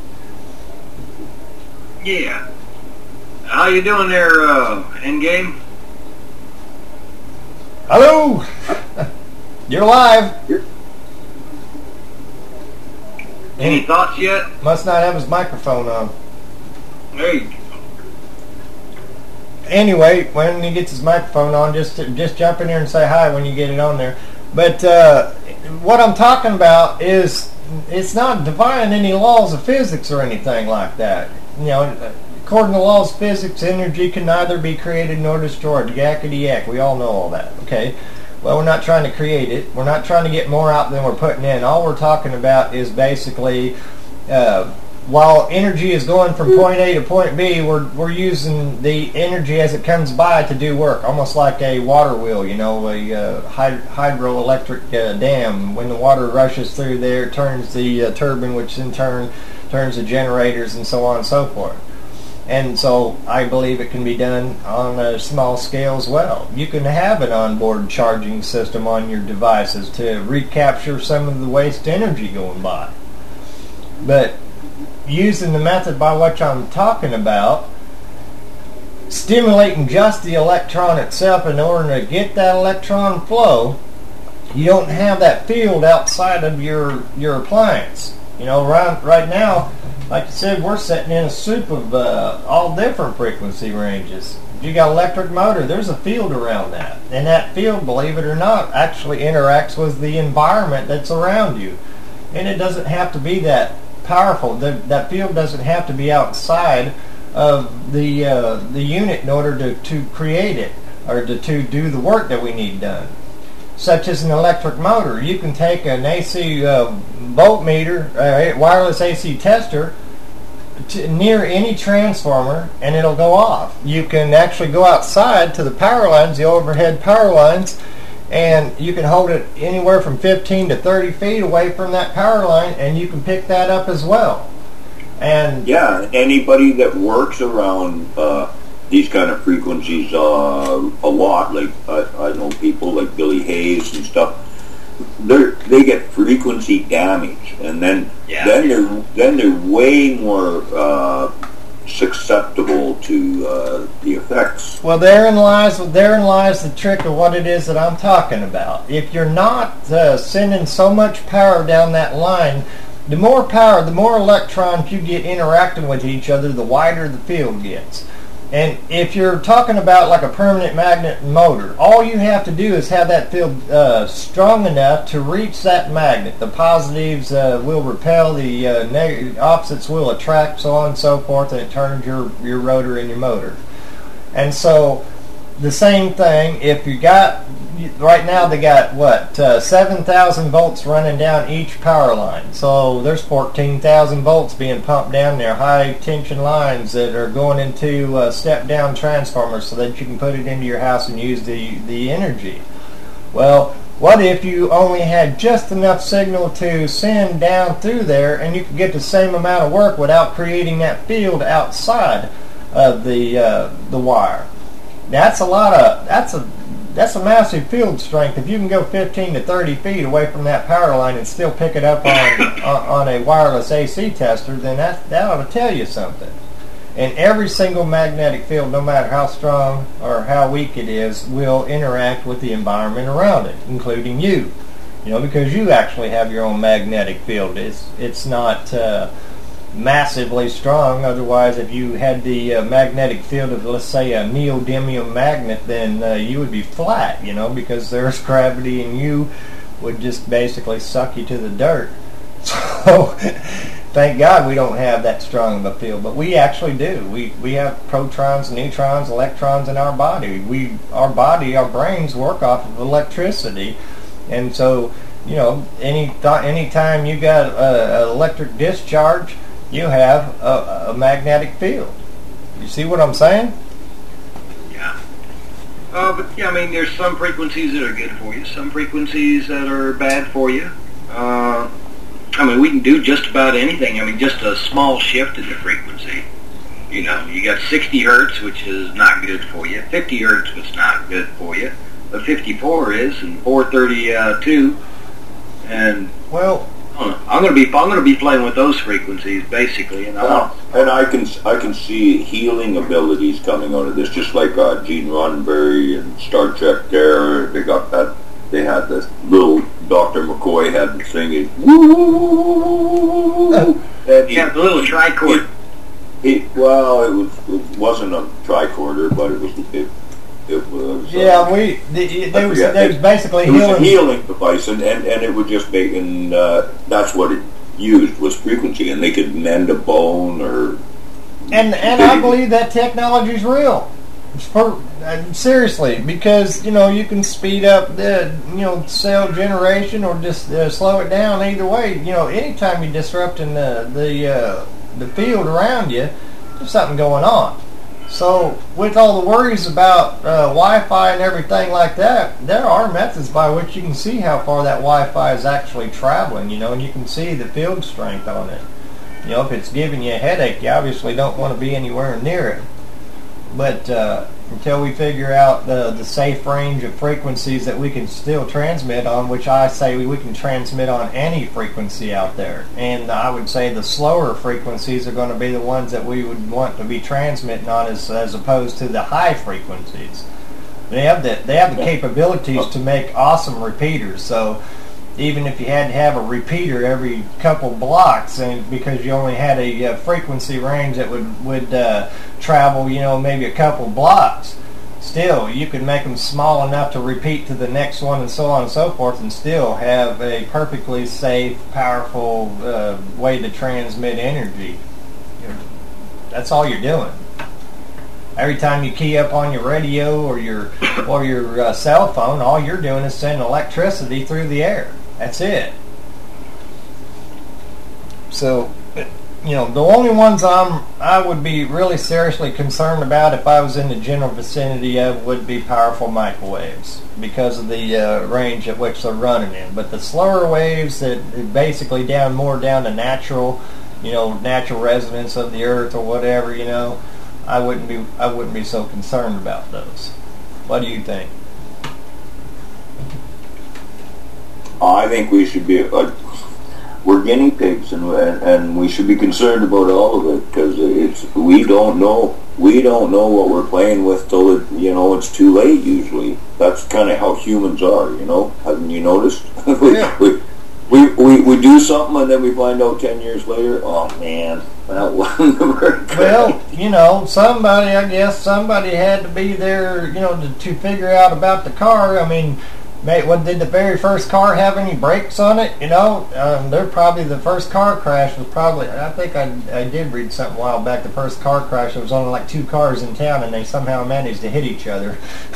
Yeah. How you doing there, Endgame? Hello! You're live. Any thoughts yet? Must not have his microphone on. Hey. Anyway, when he gets his microphone on, just jump in there and say hi when you get it on there. But what I'm talking about is, it's not defying any laws of physics or anything like that. You know, according to laws of physics, energy can neither be created nor destroyed. Yakety yak. We all know all that. Okay. Well, we're not trying to create it. We're not trying to get more out than we're putting in. All we're talking about is basically, while energy is going from point A to point B, we're using the energy as it comes by to do work, almost like a water wheel, you know, a hydroelectric dam. When the water rushes through there, it turns the turbine, which in turn turns the generators and so on and so forth. And so I believe it can be done on a small scale as well. You can have an onboard charging system on your devices to recapture some of the waste energy going by. But using the method by which I'm talking about, stimulating just the electron itself in order to get that electron flow, you don't have that field outside of your appliance. You know, right now, like you said, we're sitting in a soup of all different frequency ranges. If you got electric motor, there's a field around that. And that field, believe it or not, actually interacts with the environment that's around you. And it doesn't have to be that powerful. That field doesn't have to be outside of the unit in order to create it, or to do the work that we need done. Such as an electric motor. You can take an AC voltmeter, wireless AC tester, near any transformer, and it'll go off. You can actually go outside to the power lines, the overhead power lines, and you can hold it anywhere from 15 to 30 feet away from that power line, and you can pick that up as well. And yeah, anybody that works around these kind of frequencies a lot, like I know people like Billy Hayes and stuff, they get frequency damage, and then they're way more susceptible to the effects. Well, therein lies the trick of what it is that I'm talking about. If you're not sending so much power down that line, the more power, the more electrons you get interacting with each other, the wider the field gets. And if you're talking about like a permanent magnet motor, all you have to do is have that field strong enough to reach that magnet. The positives will repel, the opposites will attract, so on and so forth, and it turns your rotor and your motor. And so the same thing, if you got, right now they got 7,000 volts running down each power line. So there's 14,000 volts being pumped down there, high tension lines that are going into step down transformers so that you can put it into your house and use the energy. Well, what if you only had just enough signal to send down through there, and you could get the same amount of work without creating that field outside of the wire? That's a massive field strength. If you can go 15 to 30 feet away from that power line and still pick it up on a wireless AC tester, then that ought to tell you something. And every single magnetic field, no matter how strong or how weak it is, will interact with the environment around it, including you. You know, because you actually have your own magnetic field. It's not massively strong. Otherwise, if you had the magnetic field of, let's say, a neodymium magnet, then you would be flat, because the Earth's gravity and you would just basically suck you to the dirt. So, thank God we don't have that strong of a field, but we actually do. We have protons, neutrons, electrons in our body. Our brains work off of electricity, and so, anytime you got an electric discharge, you have a magnetic field. You see what I'm saying? Yeah. But yeah, I mean, there's some frequencies that are good for you, some frequencies that are bad for you. I mean, we can do just about anything. I mean, just a small shift in the frequency. You got 60 hertz, which is not good for you. 50 hertz was not good for you. But 54 is, and 432. And well, I'm going to be playing with those frequencies basically, and I can see healing abilities coming out of this, just like Gene Roddenberry and Star Trek. There, they had this little Dr. McCoy had the singing. Woo! And the little tricorder. It wasn't a tricorder, but it was. Yeah, there was basically it was a healing device, and it would just make, and that's what it used, was frequency, and they could mend a bone or. And I believe that technology is real. Seriously, because you can speed up the cell generation or just slow it down. Either way, anytime you're disrupting the field around you, there's something going on. So, with all the worries about Wi-Fi and everything like that, there are methods by which you can see how far that Wi-Fi is actually traveling, and you can see the field strength on it. If it's giving you a headache, you obviously don't want to be anywhere near it. But until we figure out the safe range of frequencies that we can still transmit on, which I say we can transmit on any frequency out there. And I would say the slower frequencies are going to be the ones that we would want to be transmitting on as opposed to the high frequencies. They have the capabilities to make awesome repeaters. So even if you had to have a repeater every couple blocks, and because you only had a frequency range that would travel, maybe a couple blocks, still you could make them small enough to repeat to the next one, and so on and so forth, and still have a perfectly safe, powerful way to transmit energy. That's all you're doing. Every time you key up on your radio or your cell phone, all you're doing is sending electricity through the air. That's it. So, the only ones I would be really seriously concerned about if I was in the general vicinity of would be powerful microwaves, because of the range at which they're running in. But the slower waves that basically more down to natural resonance of the earth or whatever, I wouldn't be so concerned about those. What do you think? I think we should be. We're guinea pigs, and we should be concerned about all of it, because we don't know what we're playing with till it's too late. Usually, that's kind of how humans are. Haven't you noticed? Yeah. we do something, and then we find out 10 years later, oh man, that wasn't very good. Well, somebody had to be there, to figure out about the car. I mean, did the very first car have any brakes on it? They're probably the first car crash was probably. I think I did read something a while back. The first car crash, there was only like 2 cars in town, and they somehow managed to hit each other.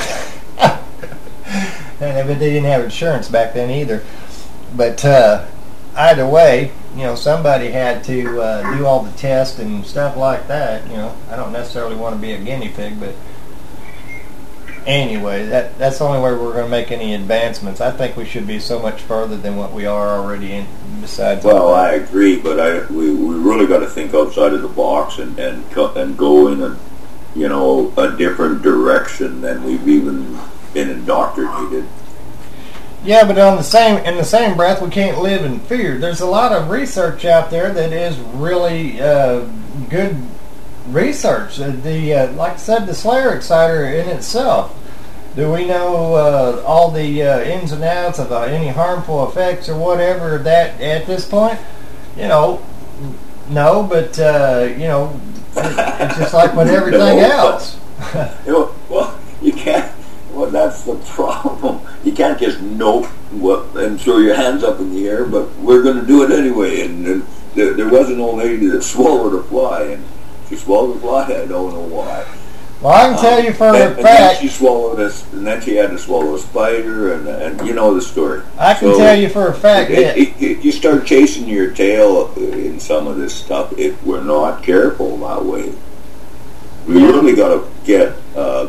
But they didn't have insurance back then either. But either way, somebody had to do all the tests and stuff like that. I don't necessarily want to be a guinea pig, but. Anyway, that's the only way we're going to make any advancements. I think we should be so much further than what we are already in. Besides, I agree, but we really got to think outside of the box and go in a different direction than we've even been indoctrinated. Yeah, but in the same breath, we can't live in fear. There's a lot of research out there that is really good. Research, like I said, the Slayer Exciter in itself. Do we know all the ins and outs of any harmful effects or whatever that at this point? No, but it's just like with everything else. Well, you can't. Well, that's the problem. You can't just nope and throw your hands up in the air, but we're going to do it anyway. And there was an old lady that swallowed a fly, and she swallowed a fly. I don't know why. Well, I can tell you for a fact. And then she swallowed us, and then she had to swallow a spider, and you know the story. I can tell you for a fact that you start chasing your tail in some of this stuff if we're not careful that way. We really got to get.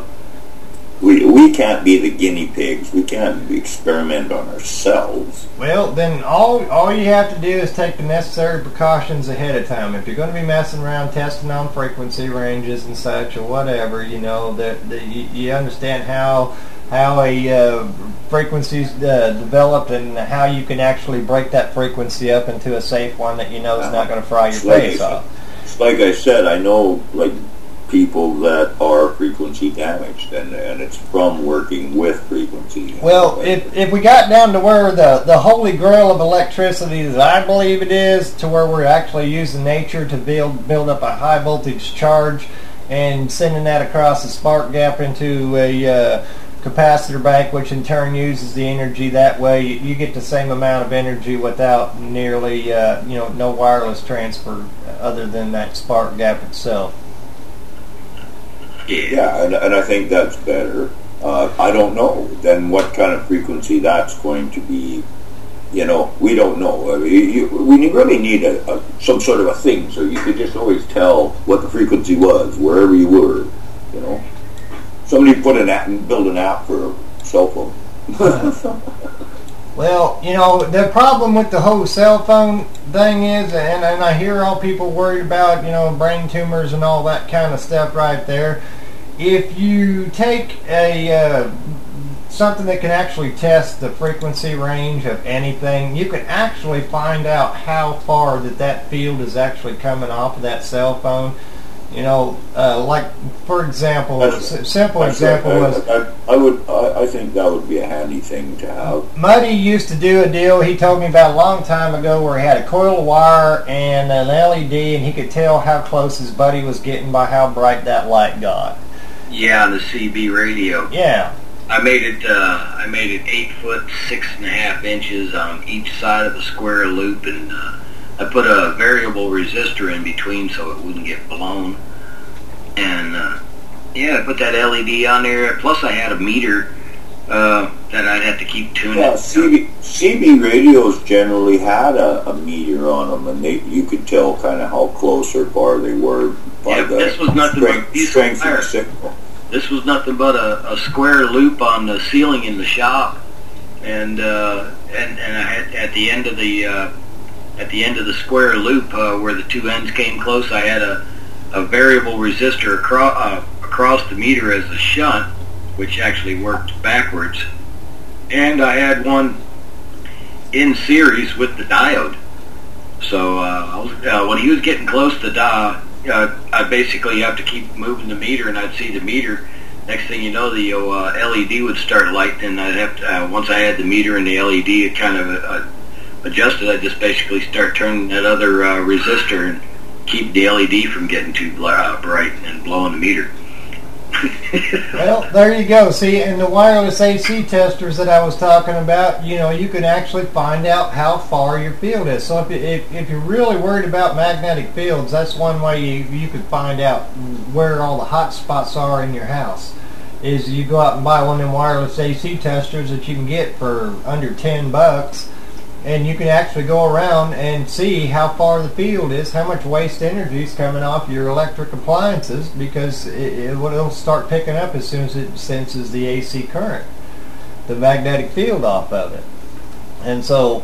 We can't be the guinea pigs. We can't experiment on ourselves. Well, then all you have to do is take the necessary precautions ahead of time. If you're going to be messing around testing on frequency ranges and such or whatever, that you understand how a frequency's developed and how you can actually break that frequency up into a safe one that is not going to fry your face off. Like I said, I know people that are frequency damaged, and it's from working with frequency. Well, if we got down to where the holy grail of electricity, as I believe it is, to where we're actually using nature to build up a high voltage charge and sending that across the spark gap into a capacitor bank, which in turn uses the energy that way, you get the same amount of energy without nearly no wireless transfer other than that spark gap itself. Yeah, and I think that's better. I don't know then what kind of frequency that's going to be. We don't know. We really need some sort of a thing so you could just always tell what the frequency was wherever you were. Somebody put an app and build an app for a cell phone. Well, the problem with the whole cell phone thing is, and I hear all people worried about, brain tumors and all that kind of stuff right there. If you take something that can actually test the frequency range of anything, you can actually find out how far that field is actually coming off of that cell phone. Like for example, simple example was. I think that would be a handy thing to have. Muddy used to do a deal he told me about a long time ago where he had a coil of wire and an LED, and he could tell how close his buddy was getting by how bright that light got. Yeah, the CB radio. Yeah. I made it 8 foot 6.5 inches on each side of the square loop, and I put a variable resistor in between so it wouldn't get blown. And I put that LED on there. Plus, I had a meter that I'd have to keep tuning. Yeah, CB radios generally had a meter on them, and you could tell kind of how close or far they were by this was nothing but strength of the signal. This was nothing but a square loop on the ceiling in the shop, and I had at the end of the square loop where the two ends came close, I had a variable resistor across the meter as a shunt, which actually worked backwards, and I had one in series with the diode. So when he was getting close to the diode, I basically have to keep moving the meter, and I'd see the meter. Next thing you know, the LED would start lighting, and I'd have to, once I had the meter and the LED, it kind of adjusted. I'd just basically start turning that other resistor and keep the LED from getting too bright and blowing the meter. Well, there you go. See, in the wireless AC testers that I was talking about, you can actually find out how far your field is. So if you're really worried about magnetic fields, that's one way you could find out where all the hot spots are in your house. Is you go out and buy one of them wireless AC testers that you can get for under $10, and you can actually go around and see how far the field is, how much waste energy is coming off your electric appliances, because it'll start picking up as soon as it senses the AC current, the magnetic field off of it. And so,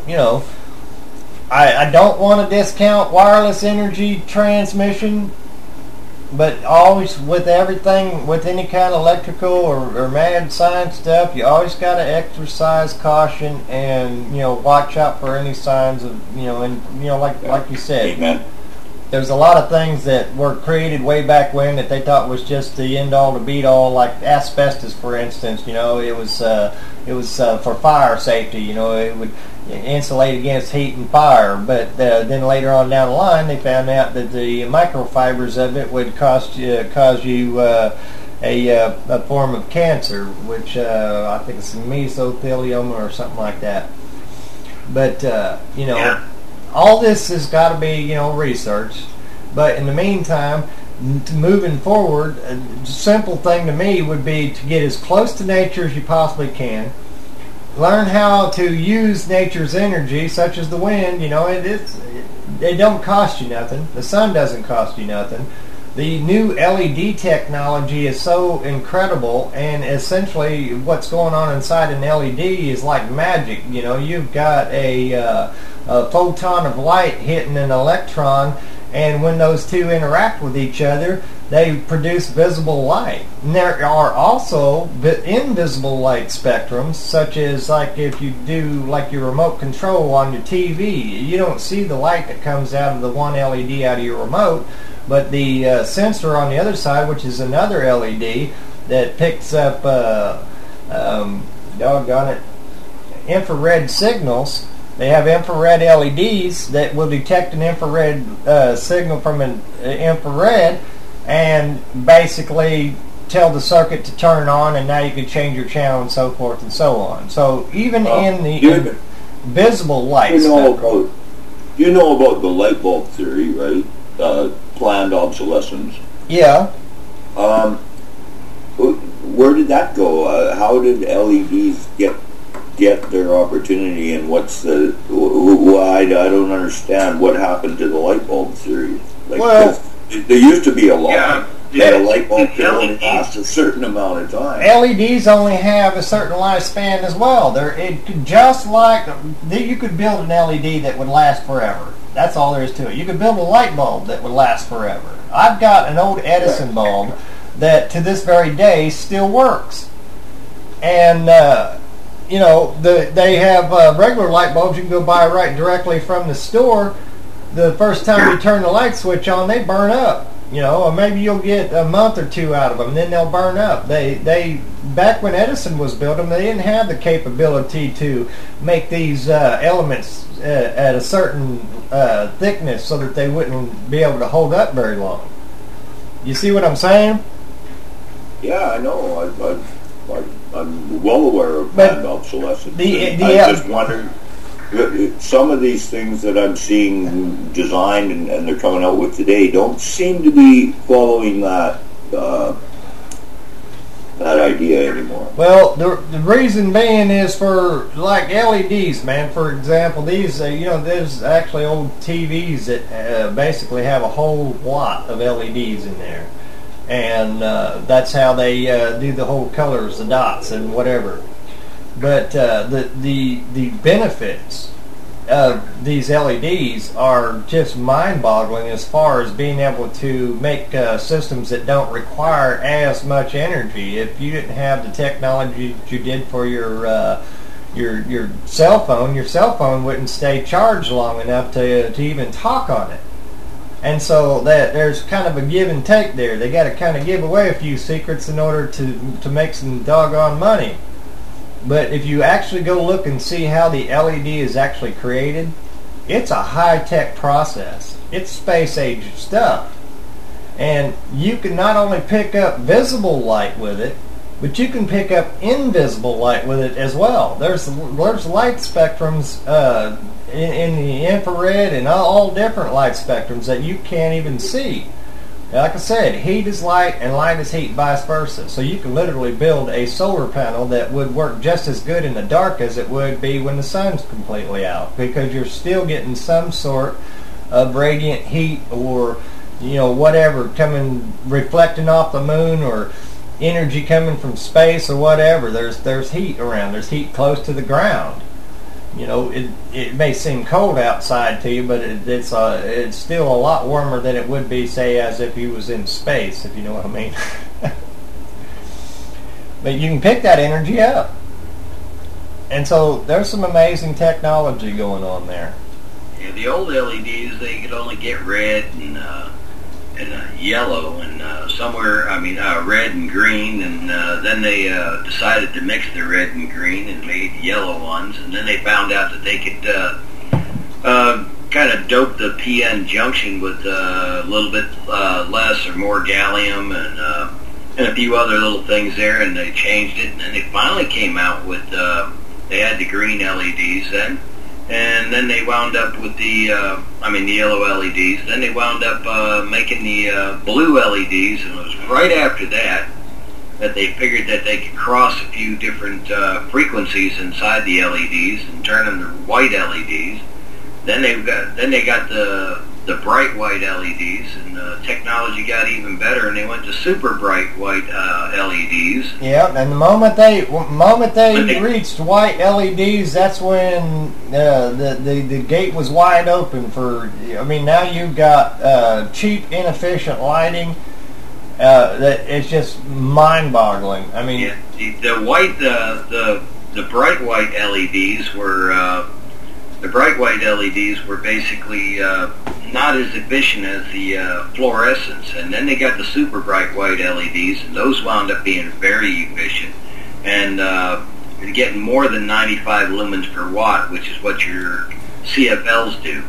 I don't want to discount wireless energy transmission, but always with everything, with any kind of electrical or mad science stuff, you always got to exercise caution and watch out for any signs of like you said. Amen. there's a lot of things that were created way back when that they thought was just the end all to beat all, like asbestos, for instance. You know, it was for fire safety. You know, it would insulate against heat and fire. But then later on down the line, they found out that the microfibers of it would cause you a form of cancer, which I think it's mesothelioma or something like that. But you know. Yeah. All this has got to be, you know, researched. But in the meantime, moving forward, a simple thing to me would be to get as close to nature as you possibly can. Learn how to use nature's energy, such as the wind. You know, it don't cost you nothing. The sun doesn't cost you nothing. The new LED technology is so incredible, and essentially what's going on inside an LED is like magic. You know, you've got a photon of light hitting an electron, and when those two interact with each other, they produce visible light. And there are also invisible light spectrums, such as like if you do like your remote control on your TV, you don't see the light that comes out of the one LED out of your remote, but the sensor on the other side, which is another LED that picks up doggone it, infrared signals. They have infrared LEDs that will detect an infrared signal from an infrared and basically tell the circuit to turn on, and now you can change your channel and so forth and so on. So even in the invisible light spectrum. You know about the light bulb theory, right? Planned obsolescence. Yeah. Where did that go? How did LEDs get their opportunity, and what's the why? I don't understand what happened to the light bulb theory. Like, well, there used to be a law Yeah, that a light bulb could only LEDs last a certain amount of time. LEDs only have a certain lifespan as well. Just like you could build an LED that would last forever. That's all there is to it. You could build a light bulb that would last forever. I've got an old Edison bulb that to this very day still works. And you know, they have regular light bulbs you can go buy right directly from the store. The first time you turn the light switch on, they burn up. You know, or maybe you'll get a month or two out of them, and then they'll burn up. They back when Edison was building, they didn't have the capability to make these elements at a certain thickness so that they wouldn't be able to hold up very long. You see what I'm saying? Yeah, I know. I'm well aware of planned obsolescence. I just wonder, some of these things that I'm seeing designed and they're coming out with today don't seem to be following that idea anymore. Well, the reason being is for like LEDs, man. For example, these you know, there's actually old TVs that basically have a whole lot of LEDs in there. And that's how they do the whole colors, the dots and whatever. But the benefits of these LEDs are just mind-boggling as far as being able to make systems that don't require as much energy. If you didn't have the technology that you did for your cell phone wouldn't stay charged long enough to even talk on it. And so that there's kind of a give and take there. They got to kind of give away a few secrets in order to make some doggone money. But if you actually go look and see how the LED is actually created, it's a high-tech process. It's space-age stuff. And you can not only pick up visible light with it, but you can pick up invisible light with it as well. There's light spectrums in the infrared and all different light spectrums that you can't even see. Like I said, heat is light and light is heat, vice versa. So you can literally build a solar panel that would work just as good in the dark as it would be when the sun's completely out, because you're still getting some sort of radiant heat, or you know, whatever coming reflecting off the moon, or energy coming from space, or whatever. There's heat around. There's heat close to the ground. You know, it may seem cold outside to you, but it's still a lot warmer than it would be, say, as if you was in space, if you know what I mean. But you can pick that energy up. And so there's some amazing technology going on there. Yeah, the old LEDs, they could only get red and yellow and red and green, and then they decided to mix the red and green and made yellow ones, and then they found out that they could kind of dope the PN junction with a little bit less or more gallium and a few other little things there, and they changed it, and then they finally came out with they had the green LEDs then. And then they wound up with the yellow LEDs. Then they wound up making the blue LEDs, and it was right after that they figured that they could cross a few different frequencies inside the LEDs and turn them to white LEDs. Then they got the bright white LEDs, and technology got even better, and they went to super bright white LEDs. Yeah, and the moment they reached white LEDs, that's when the gate was wide open for. I mean, now you've got cheap, inefficient lighting. That it's just mind-boggling. I mean, yeah, the bright white LEDs were. The bright white LEDs were basically not as efficient as the fluorescents, and then they got the super bright white LEDs, and those wound up being very efficient and getting more than 95 lumens per watt, which is what your CFLs do.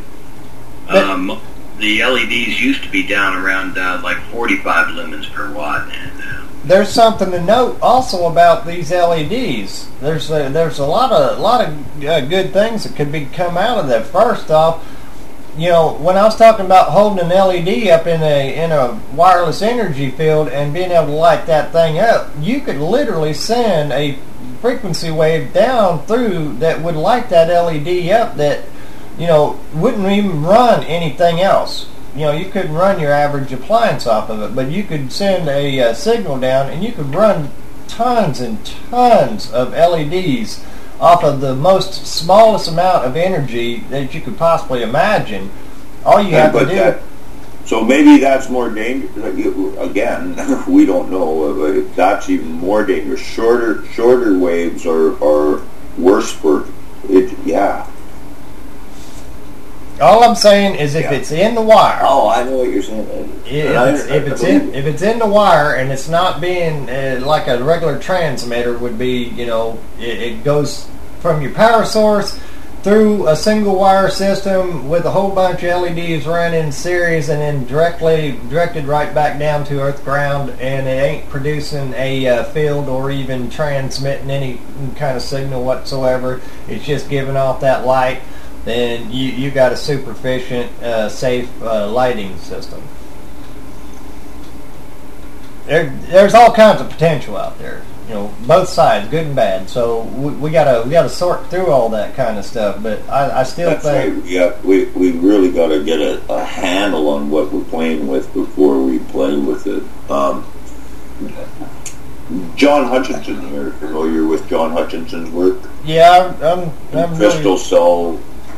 The LEDs used to be down around like 45 lumens per watt. And, there's something to note also about these LEDs. There's a lot of good things that could come out of that. First off, you know, when I was talking about holding an LED up in a wireless energy field and being able to light that thing up, you could literally send a frequency wave down through that would light that LED up that, you know, wouldn't even run anything else. You know, you couldn't run your average appliance off of it, but you could send a signal down, and you could run tons and tons of LEDs off of the most smallest amount of energy that you could possibly imagine. All you have to do. So maybe that's more dangerous. Again, we don't know if that's even more dangerous. Shorter waves are worse for it. Yeah. All I'm saying is if it's in the wire. Oh, I know what you're saying. If it's in the wire and it's not being like a regular transmitter would be, you know, it goes from your power source through a single wire system with a whole bunch of LEDs running in series and then directed right back down to earth ground, and it ain't producing a field or even transmitting any kind of signal whatsoever. It's just giving off that light. Then you got a super efficient, safe lighting system. There's all kinds of potential out there, you know, both sides, good and bad. So we gotta sort through all that kind of stuff. But I still think right. Yeah, we really gotta get a handle on what we're playing with before we play with it. John Hutchinson here, familiar with John Hutchinson's work? Yeah, I'm Crystal Cell.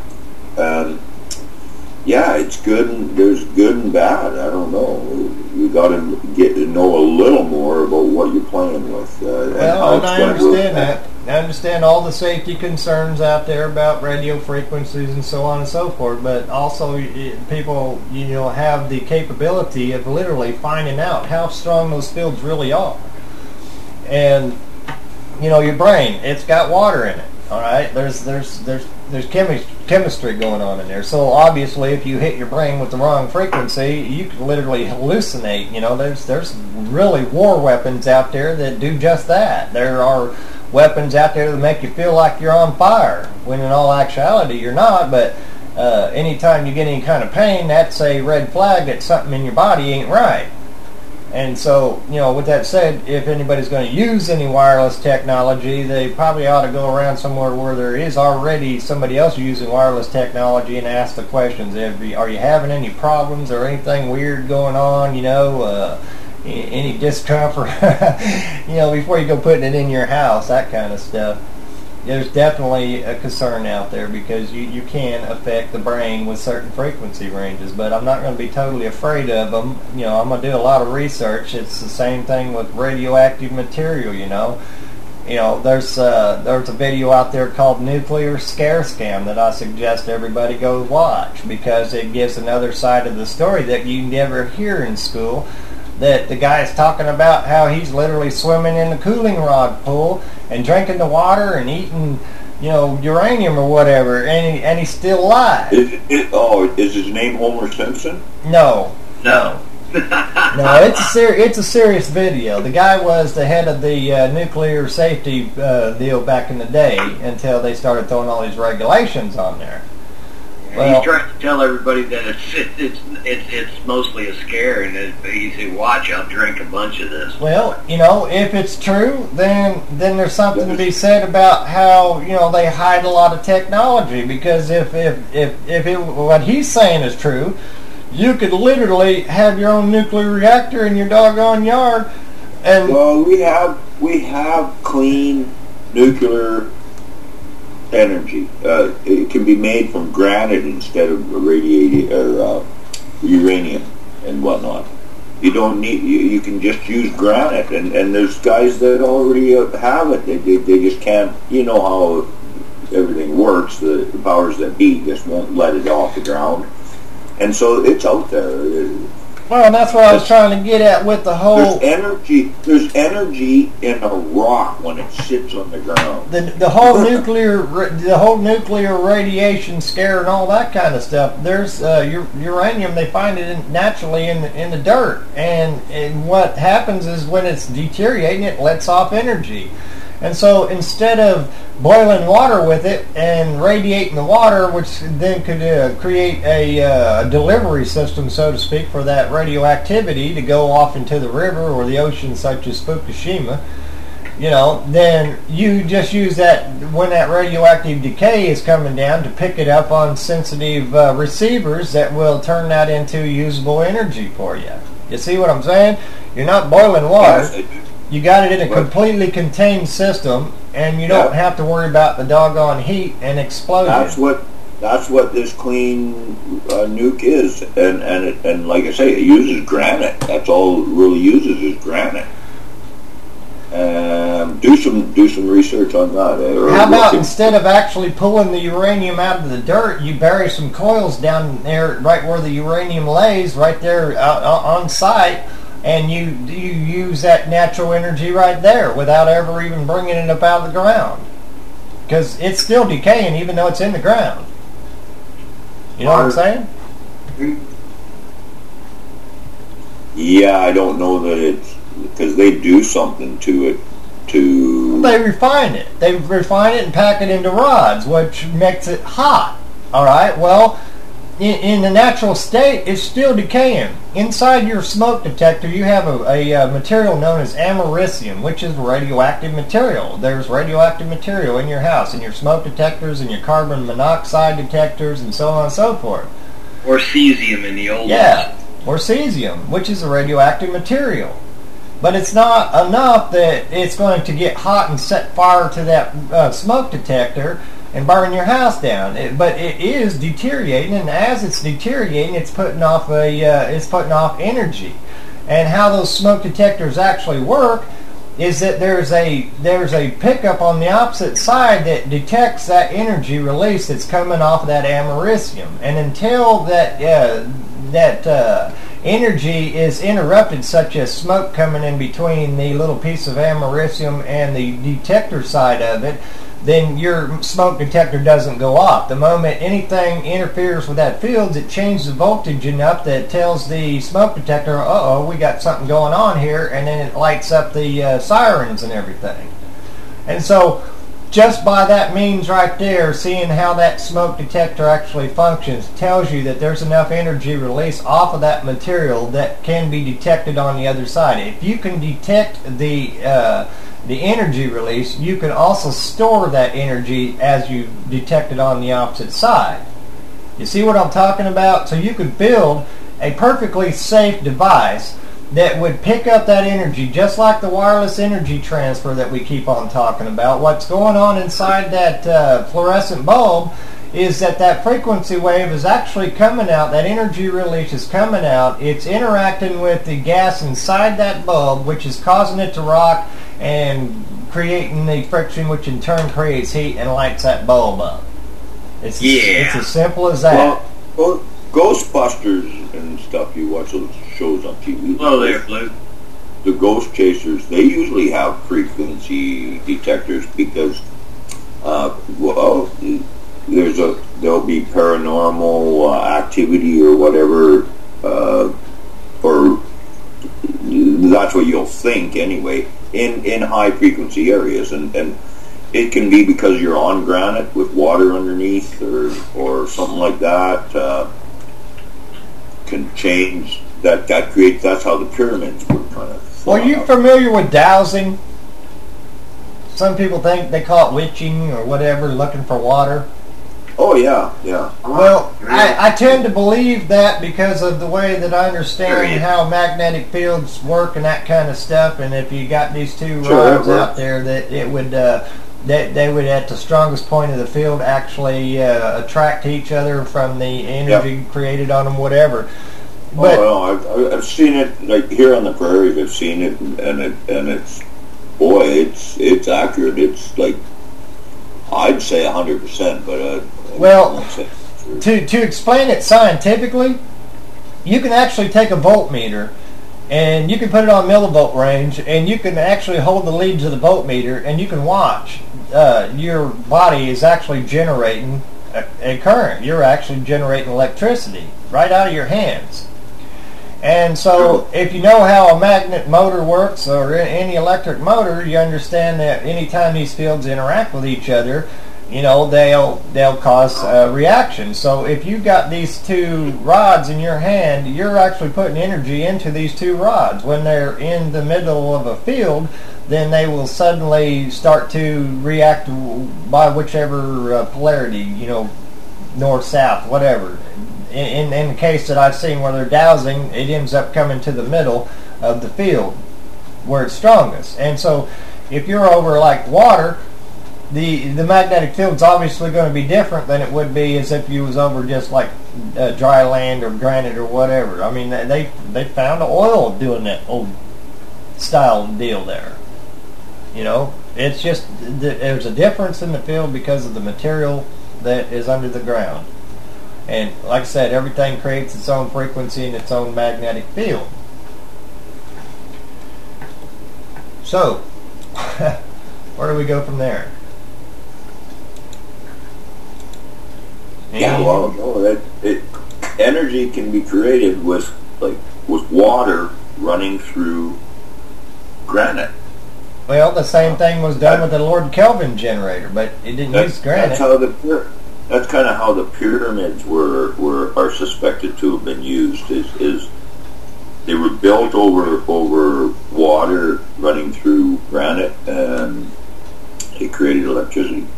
Yeah, it's good. There's good and bad. I don't know. You got to get to know a little more about what you're playing with. Well, and I understand that. I understand all the safety concerns out there about radio frequencies and so on and so forth. But also, people, you know, have the capability of literally finding out how strong those fields really are. And you know, your brain, it's got water in it. All right, there's chemistry going on in there. So obviously, if you hit your brain with the wrong frequency, you could literally hallucinate. You know, there's really war weapons out there that do just that. There are weapons out there that make you feel like you're on fire, when in all actuality you're not. But anytime you get any kind of pain, that's a red flag that something in your body ain't right. And so, you know, with that said, if anybody's going to use any wireless technology, they probably ought to go around somewhere where there is already somebody else using wireless technology and ask the questions. Are you having any problems or anything weird going on, you know, any discomfort, you know, before you go putting it in your house, that kind of stuff. There's definitely a concern out there because you can affect the brain with certain frequency ranges, but I'm not going to be totally afraid of them. You know, I'm going to do a lot of research. It's the same thing with radioactive material, you know. there's a video out there called Nuclear Scare Scam that I suggest everybody go watch, because it gives another side of the story that you never hear in school. That the guy is talking about how he's literally swimming in the cooling rod pool and drinking the water and eating, uranium or whatever, and he's still alive. Is his name Homer Simpson? No. No, it's a serious video. The guy was the head of the nuclear safety deal back in the day until they started throwing all these regulations on there. Well, he's trying to tell everybody that it's mostly a scare, and he said, "Watch, I'll drink a bunch of this." Well, if it's true, then there's something to be said about how they hide a lot of technology. Because if what he's saying is true, you could literally have your own nuclear reactor in your doggone yard. And well, we have clean nuclear energy. It can be made from granite instead of irradiated uranium and whatnot. You don't need. You can just use granite, and there's guys that already have it. They just can't. You know how everything works. The powers that be just won't let it off the ground. And so it's out there. Well, and that's what I was trying to get at with the whole... There's energy in a rock when it sits on the ground. The whole nuclear radiation scare and all that kind of stuff. There's uranium. They find it naturally in the dirt, and what happens is when it's deteriorating, it lets off energy. And so instead of boiling water with it and radiating the water, which then could create a delivery system, so to speak, for that radioactivity to go off into the river or the ocean, such as Fukushima, then you just use that when that radioactive decay is coming down to pick it up on sensitive receivers that will turn that into usable energy for you. You see what I'm saying? You're not boiling water. Yes. You got it in a completely contained system, and you don't have to worry about the doggone heat and explosion. That's what this clean nuke is, and like I say, it uses granite. That's all it really uses is granite. Do some research on that. How about instead of actually pulling the uranium out of the dirt, you bury some coils down there, right where the uranium lays, right there on site. And you use that natural energy right there without ever even bringing it up out of the ground. Because it's still decaying even though it's in the ground. You know what I'm saying? Yeah, I don't know that it's... Because they do something to it to... They refine it. They refine it and pack it into rods, which makes it hot. Alright, well... In the natural state, it's still decaying. Inside your smoke detector, you have a material known as americium, which is radioactive material. There's radioactive material in your house, in your smoke detectors, and your carbon monoxide detectors, and so on and so forth. Or cesium in the old ones. Or cesium, which is a radioactive material. But it's not enough that it's going to get hot and set fire to that smoke detector and burn your house down. But it is deteriorating, and as it's deteriorating, it's putting off energy. And how those smoke detectors actually work is that there's a pickup on the opposite side that detects that energy release that's coming off of that americium. And until that energy is interrupted, such as smoke coming in between the little piece of americium and the detector side of it, then your smoke detector doesn't go off. The moment anything interferes with that field, it changes the voltage enough that it tells the smoke detector, uh-oh, we got something going on here, and then it lights up the sirens and everything. And so, just by that means right there, seeing how that smoke detector actually functions tells you that there's enough energy release off of that material that can be detected on the other side. If you can detect the energy release, you can also store that energy as you detect it on the opposite side. You see what I'm talking about? So you could build a perfectly safe device that would pick up that energy, just like the wireless energy transfer that we keep on talking about. What's going on inside that fluorescent bulb is that frequency wave is actually coming out, that energy release is coming out, it's interacting with the gas inside that bulb, which is causing it to rock and creating the friction, which in turn creates heat and lights that bulb up. It's as simple as that. Well, Ghostbusters and stuff, you watch those shows on TV. Hello there, Blue. The ghost chasers, they usually have frequency detectors because, there'll be paranormal activity or whatever, or that's what you'll think anyway, in high frequency areas, and it can be because you're on granite with water underneath or something like that. Can change that creates. That's how the pyramids were kind of. Are you familiar with dowsing? Some people think they call it witching or whatever, looking for water. Oh yeah. Well, I tend to believe that because of the way that I understand how magnetic fields work and that kind of stuff. And if you got these two rods out there, that it would they would at the strongest point of the field actually attract each other from the energy created on them, whatever. But, I've seen it like here on the prairies. I've seen it, and it's it's accurate. It's like I'd say 100%, but to explain it scientifically, you can actually take a voltmeter and you can put it on millivolt range, and you can actually hold the leads of the voltmeter, and you can watch your body is actually generating a current. You're actually generating electricity right out of your hands. And so if you know how a magnet motor works or any electric motor, you understand that anytime these fields interact with each other, they'll cause a reaction. So if you've got these two rods in your hand, you're actually putting energy into these two rods. When they're in the middle of a field, then they will suddenly start to react by whichever polarity, north, south, whatever. In the case that I've seen where they're dowsing, it ends up coming to the middle of the field where it's strongest. And so if you're over like water, the magnetic field's obviously going to be different than it would be as if you was over just like dry land or granite or whatever. I mean, they found oil doing that old style deal there. It's just there's a difference in the field because of the material that is under the ground. And like I said, everything creates its own frequency and its own magnetic field. So, where do we go from there? Yeah, energy can be created with water running through granite. Well, the same thing was done with the Lord Kelvin generator, but it didn't use granite. That's kind of how the pyramids are suspected to have been used. Is they were built over water running through granite, and it created electricity.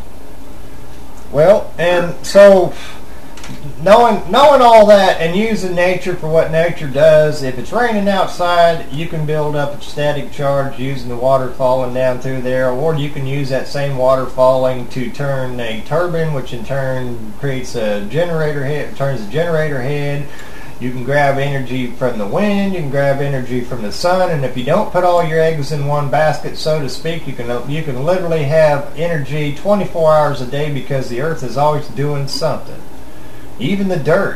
Well, and so knowing all that and using nature for what nature does, if it's raining outside, you can build up a static charge using the water falling down through there, or you can use that same water falling to turn a turbine, which in turn creates a generator head, turns a generator head. You can grab energy from the wind, you can grab energy from the sun, and if you don't put all your eggs in one basket, so to speak, you can literally have energy 24 hours a day because the earth is always doing something. Even the dirt,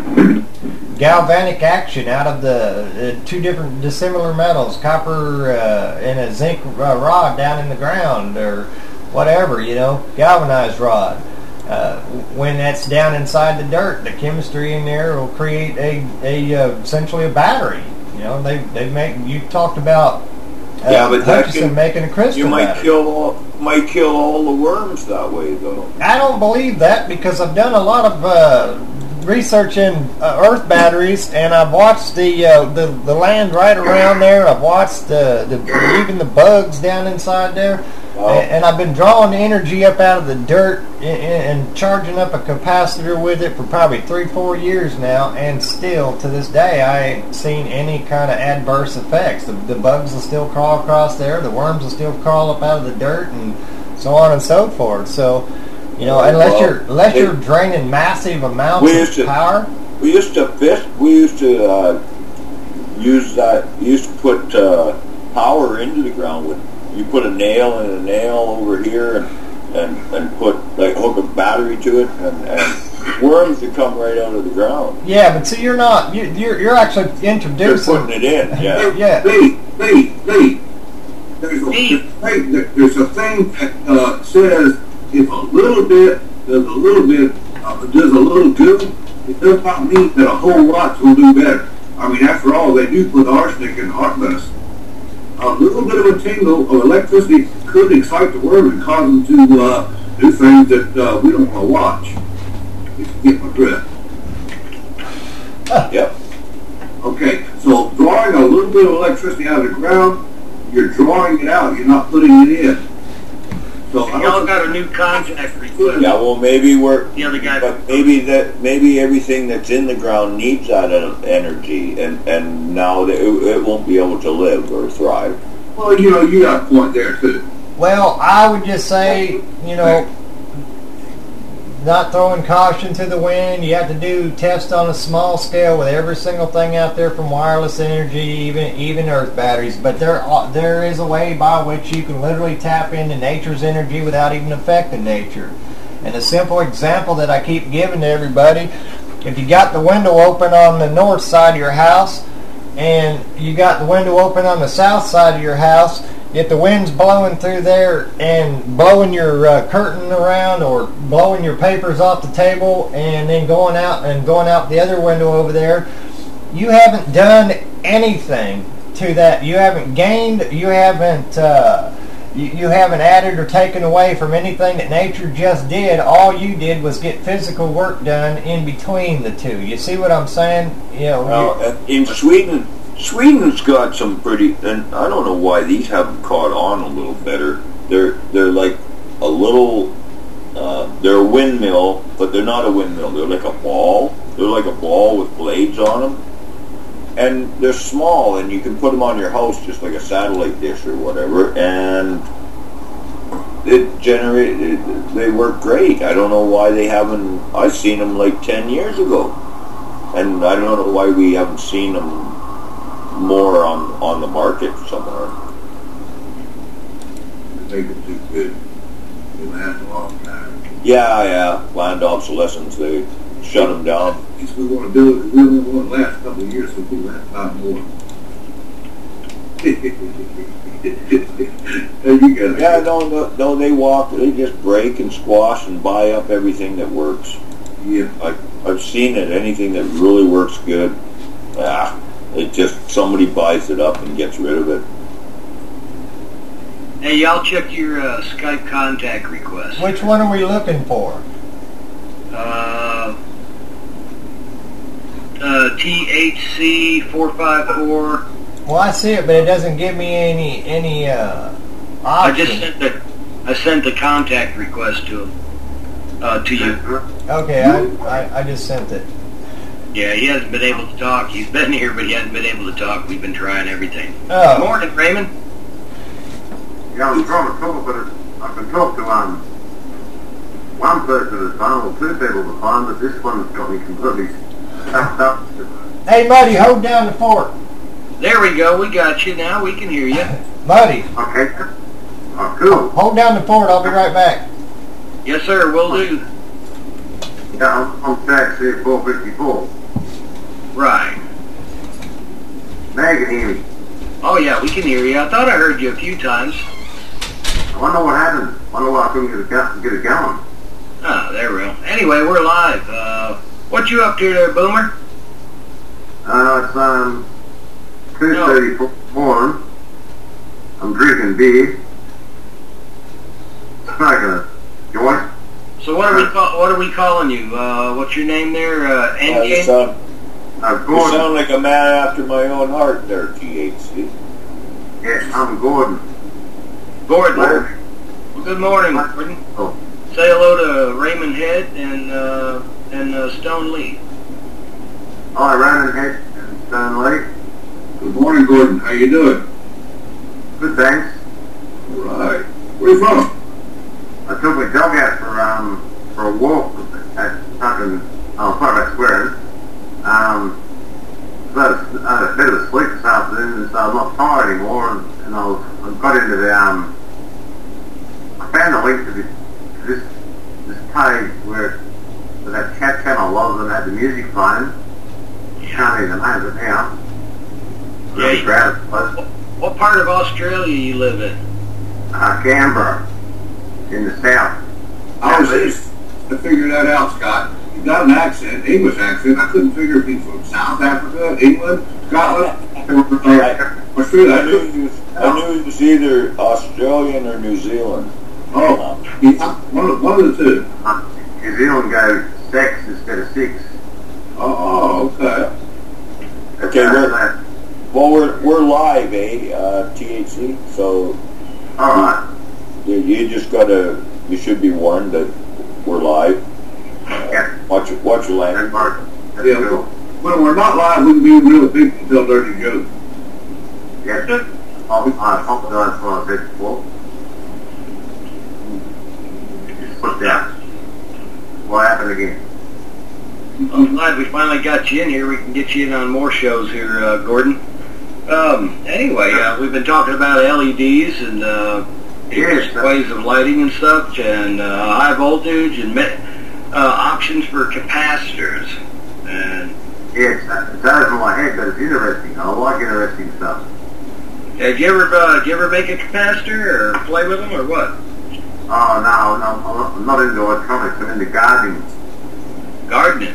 galvanic action out of the two different dissimilar metals, copper and a zinc rod down in the ground, or whatever, galvanized rod. When that's down inside the dirt, the chemistry in there will create essentially a battery. They make. You talked about but Hutchison making a crystal. You might battery. kill all the worms that way, though. I don't believe that because I've done a lot of research in earth batteries, and I've watched the land right around there. I've watched even the bugs down inside there. And I've been drawing the energy up out of the dirt and charging up a capacitor with it for probably 3-4 years now, and still to this day I ain't seen any kind of adverse effects. The bugs will still crawl across there, the worms will still crawl up out of the dirt, and so on and so forth. So, unless you're draining massive amounts of power. We used to fish. We used to use that. We used to put power into the ground with you put a nail and a nail over here and put like hook a battery to it and worms that come right out of the ground. Yeah, but see, you're actually They're introducing. putting it in. Yeah. Yeah. Lee, there's a thing that says if a little bit does a little good, it does not mean that a whole lot will do better. I mean, after all, they do put arsenic in hot medicine. A little bit of a tingle of electricity could excite the worm and cause them to do things that we don't want to watch. If you get my drift. Yep. Okay, so drawing a little bit of electricity out of the ground, you're drawing it out. You're not putting it in. So Y'all got a new contact request. Yeah, well, maybe The other guy. but maybe everything that's in the ground needs that energy, and now it won't be able to live or thrive. Well, you got a point there too. Well, I would just say, not throwing caution to the wind. You have to do tests on a small scale with every single thing out there, from wireless energy, even earth batteries. But there is a way by which you can literally tap into nature's energy without even affecting nature. And a simple example that I keep giving to everybody: if you got the window open on the north side of your house, and you got the window open on the south side of your house, if the wind's blowing through there and blowing your curtain around or blowing your papers off the table and then going out the other window over there, you haven't done anything to that. You haven't gained, you haven't added or taken away from anything that nature just did. All you did was get physical work done in between the two. You see what I'm saying? In Sweden's got some pretty, and I don't know why these haven't caught on a little better. They're like a little, they're a windmill, but they're not a windmill. They're like a ball. They're like a ball with blades on them, and they're small, and you can put them on your house just like a satellite dish or whatever, and they work great. I don't know why they haven't. I've seen them like 10 years ago, and I don't know why we haven't seen them more on the market somewhere. They make it too good. They last a long time. Yeah. Planned obsolescence. They shut them down. If we want to do it, we only want to last a couple of years, so we last 5 more. You got it. Yeah, no, they walk. They just break and squash and buy up everything that works. Yeah. I've seen it. Anything that really works good, it just somebody buys it up and gets rid of it. Hey, y'all check your Skype contact request. Which one are we looking for? THC 454. Well, I see it, but it doesn't give me any option. I sent the contact request to him. To you. Okay, I just sent it. Yeah, he hasn't been able to talk. He's been here, but he hasn't been able to talk. We've been trying everything. Oh. Morning, Raymond. Yeah, I'm trying to talk, but I can talk to one person at a time, or 2 people at a time, but this one's got me completely stuffed up. Hey, Muddy, hold down the fort. There we go. We got you now. We can hear you. Muddy. Okay. Oh, cool. Hold down the fort. I'll be right back. Yes, sir. Will do. Yeah, I'm taxi at 454. Right. Now you can hear me. Oh, yeah, we can hear you. I thought I heard you a few times. I wonder what happened. I wonder why I couldn't get it going. Oh, there we go. Anyway, we're live. What you up to there, Boomer? It's 2:34 morning. I'm drinking beer. It's not gonna join. So what are we calling you? What's your name there? You NK? sound like a man after my own heart there, THC. Yes, I'm Gordon. Gordon. Well, good morning, Gordon. Oh. Say hello to Raymond Head and Stone Lee. Hi, Raymond Head and Stone Lee. Good morning, Gordon. How you doing? Good, thanks. All right. Where you from? I took my dog out for a walk at fucking, sorry about swearing. I had a bit of a sleep this afternoon, and so I'm not tired anymore, and and I got into the I found a link to this page where that chat channel was and had the music playing. Can't even name of it now. Yeah. What part of Australia you live in? Canberra, in the south. I was just to figure that out, Scott. You got an accent, English accent. I couldn't figure if he's from South Africa, England, Scotland, or Australia. I knew he was either Australian or New Zealand. Oh, one of the two. New Zealand goes 6 instead of 6. Oh, okay. Okay, we're live, THC. So, all right. You just gotta. You should be warned that we're live. Watch your language. Yeah, when we're not live, we can be real big and tell dirty jokes. Yes. I apologize for what I said before. Put down. What happened again? I'm glad we finally got you in here. We can get you in on more shows here, Gordon. Anyway, we've been talking about LEDs and various ways of lighting and stuff, and high voltage and options for capacitors. And yes, it's out of my head, but it's interesting. I like interesting stuff. Did you ever make a capacitor or play with them or what? Oh no, I'm not into electronics. I'm into gardening. Gardening.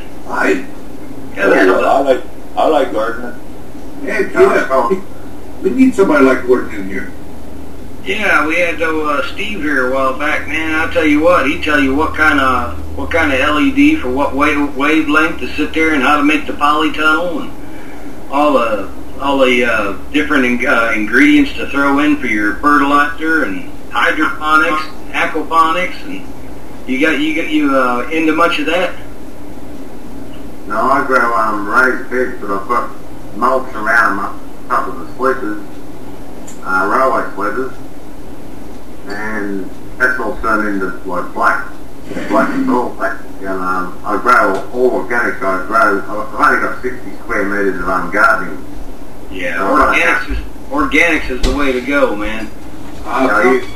I like gardening. Yeah, we need somebody like Gordon in here. Yeah, we had Steve here a while back, man. I'll tell you what, he'd tell you what kind of LED for what wavelength to sit there and how to make the polytunnel and all the different ingredients to throw in for your fertilizer and hydroponics, aquaponics, and you into much of that? No, I grow raised beds, but I've got mulch around them, a couple of the sleepers, railway sleepers, and that's all turned into like black soil. And I grow all organic. I've only got 60 square metres of gardening. Yeah, organics is the way to go, man. I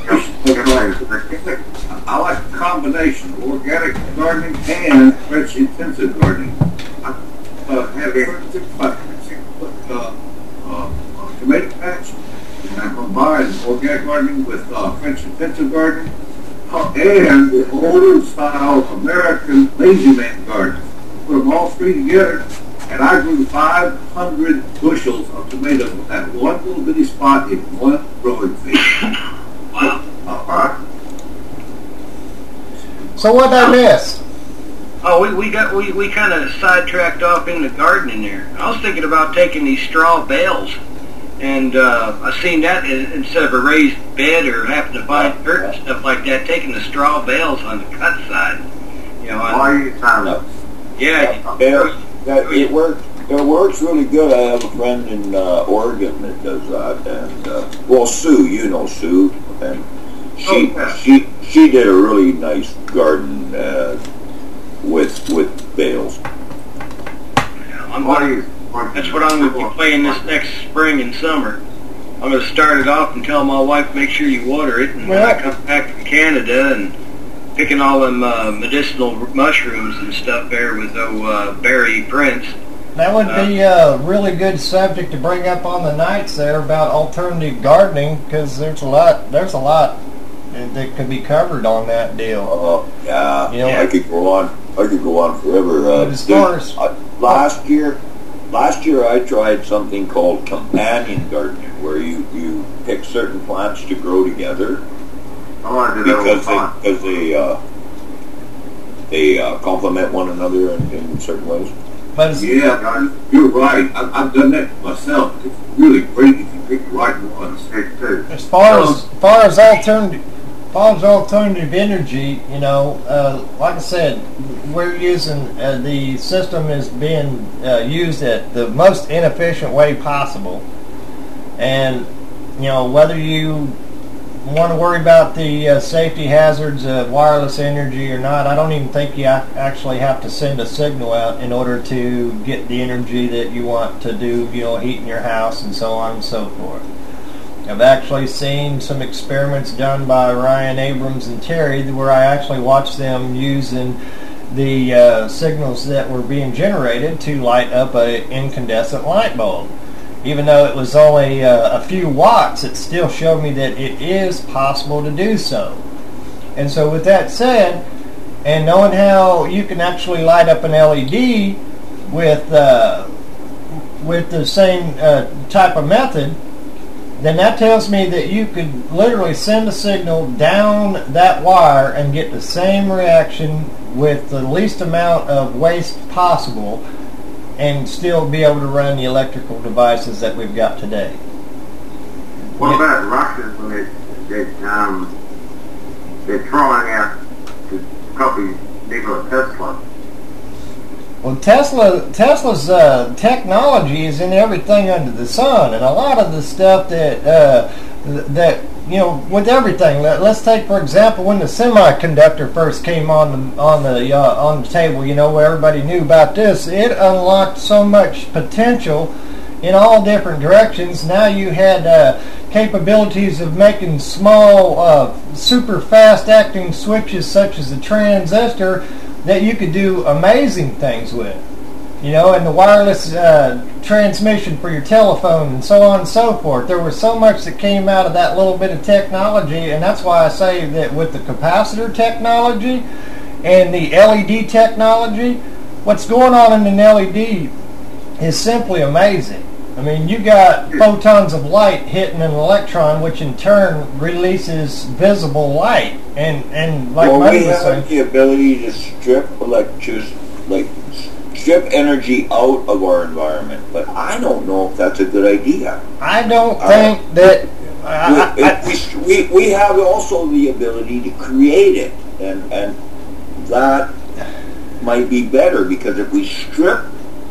like the combination of organic gardening and French intensive gardening. I have a 36-foot tomato patch, and I'm combining organic gardening with French intensive gardening and the old style American lazy man garden. Put them all three together, and I grew 500 bushels of tomatoes with that one little bitty spot in one growing field. Wow. So what'd I miss? Oh, we kind of sidetracked off into gardening there. I was thinking about taking these straw bales, and I seen that instead of a raised bed or having to buy dirt and stuff like that, taking the straw bales on the cut side. You know, it works. It works really good. I have a friend in Oregon that does that, and Sue, you know Sue, and she did a really nice garden with bales. That's what I'm going to be playing this next spring and summer. I'm going to start it off and tell my wife make sure you water it, and when I come back from Canada and picking all them medicinal mushrooms and stuff there with Barry Prince. That would be a really good subject to bring up on the nights there about alternative gardening, because there's a lot that could be covered on that deal. I could go on forever. As far as last year I tried something called companion gardening, where you pick certain plants to grow together because they complement one another in certain ways. Yeah, you're right. I've done that myself. It's really great if you pick the right ones. As far as alternative energy, like I said, we're using the system is being used at the most inefficient way possible, and whether you want to worry about the safety hazards of wireless energy or not, I don't even think you actually have to send a signal out in order to get the energy that you want to do, heating your house and so on and so forth. I've actually seen some experiments done by Ryan Abrams and Terry where I actually watched them using the signals that were being generated to light up an incandescent light bulb. Even though it was only a few watts, it still showed me that it is possible to do so. And so with that said, and knowing how you can actually light up an LED with the same type of method, then that tells me that you could literally send a signal down that wire and get the same reaction with the least amount of waste possible and still be able to run the electrical devices that we've got today. What about Russians when they're trying out to copy Nikola Tesla? Well, Tesla's technology is in everything under the sun, and a lot of the stuff that with everything. Let's take for example when the semiconductor first came on the table. Where everybody knew about this, it unlocked so much potential in all different directions. Now you had capabilities of making small, super fast acting switches such as the transistor that you could do amazing things with, and the wireless transmission for your telephone and so on and so forth. There was so much that came out of that little bit of technology, and that's why I say that with the capacitor technology and the LED technology, what's going on in an LED is simply amazing. I mean, you got photons of light hitting an electron, which in turn releases visible light. And like we have the ability to strip strip energy out of our environment, but I don't know if that's a good idea. I don't think that. We have also the ability to create it, and that might be better, because if we strip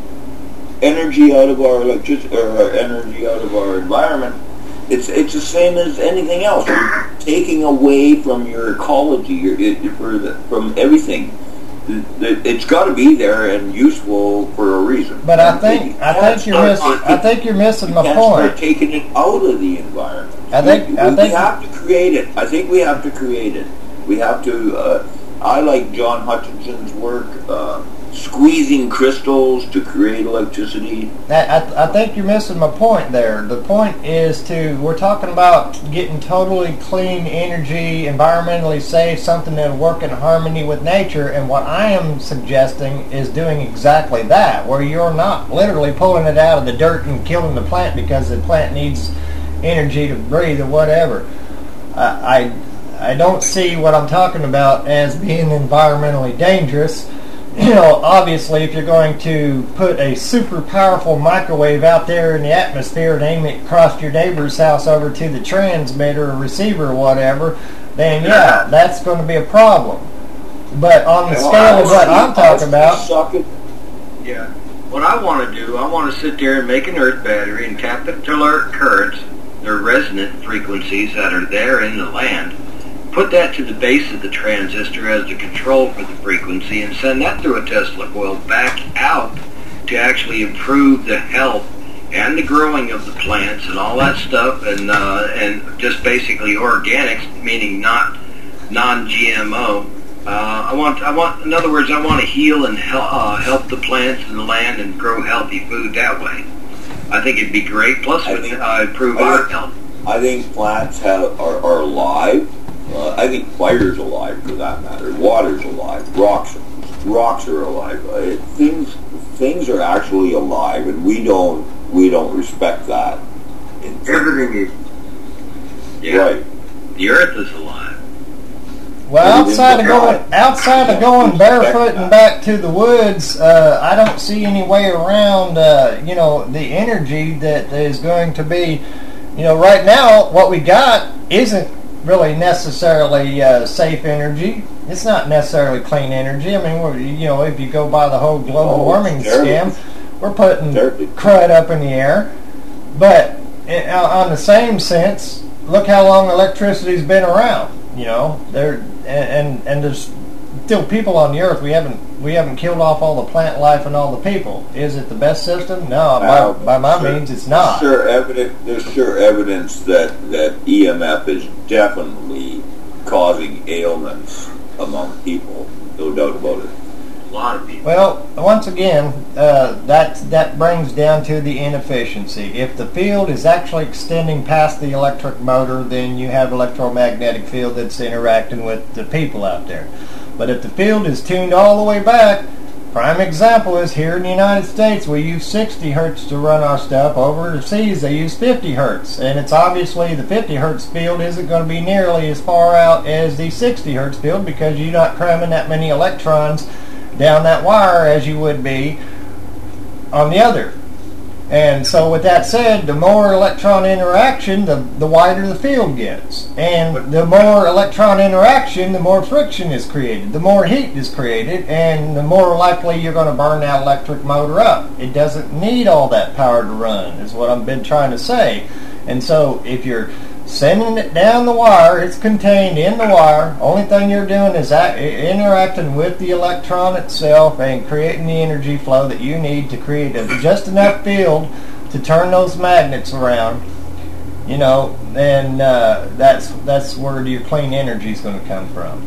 energy out of our energy out of our environment, it's the same as anything else. You're taking away from your ecology, from everything. It's got to be there and useful for a reason. But I think you're missing my point. Start taking it out of the environment. We have to create it. I think we have to create it. We have to. I like John Hutchinson's work. Squeezing crystals to create electricity. I think you're missing my point there. The point is we're talking about getting totally clean energy, environmentally safe, something that'll work in harmony with nature, and what I am suggesting is doing exactly that, where you're not literally pulling it out of the dirt and killing the plant because the plant needs energy to breathe or whatever. I don't see what I'm talking about as being environmentally dangerous. Obviously, if you're going to put a super powerful microwave out there in the atmosphere and aim it across your neighbor's house over to the transmitter or receiver or whatever, then yeah, that's going to be a problem. But on the scale of what I'm talking about... Yeah. What I want to do, I want to sit there and make an earth battery and tap it to alert currents, their resonant frequencies that are there in the land, put that to the base of the transistor as the control for the frequency, and send that through a Tesla coil back out to actually improve the health and the growing of the plants and all that stuff, and just basically organics, meaning not non-GMO. In other words, I want to heal and help the plants and the land and grow healthy food that way. I think it'd be great. Plus, improve our health. I think plants are alive. I think fire's alive, for that matter. Water's alive. Rocks are alive. Things are actually alive, and we don't respect that. Everything is. Yeah. Right. The earth is alive. Well, outside of going barefoot and back to the woods, I don't see any way around. The energy that is going to be. Right now, what we got isn't really necessarily safe energy. It's not necessarily clean energy. I mean, if you go by the whole global warming scam, we're putting crud up in the air. But on the same sense, look how long electricity's been around. There's still people on the earth. We haven't killed off all the plant life and all the people. Is it the best system? No, by my means, it's not. There's sure evidence that EMF is definitely causing ailments among people. No doubt about it. A lot of people. Well, once again, that brings down to the inefficiency. If the field is actually extending past the electric motor, then you have electromagnetic field that's interacting with the people out there. But if the field is tuned all the way back, prime example is here in the United States, we use 60 hertz to run our stuff. Overseas, they use 50 hertz. And it's obviously the 50 hertz field isn't going to be nearly as far out as the 60 hertz field because you're not cramming that many electrons down that wire as you would be on the other. And so with that said, the more electron interaction, the wider the field gets. And the more electron interaction, the more friction is created, the more heat is created, and the more likely you're going to burn that electric motor up. It doesn't need all that power to run, is what I've been trying to say. And so if you're sending it down the wire, it's contained in the wire. Only thing you're doing is interacting with the electron itself and creating the energy flow that you need to create just enough field to turn those magnets around. You know, and that's where your clean energy is going to come from.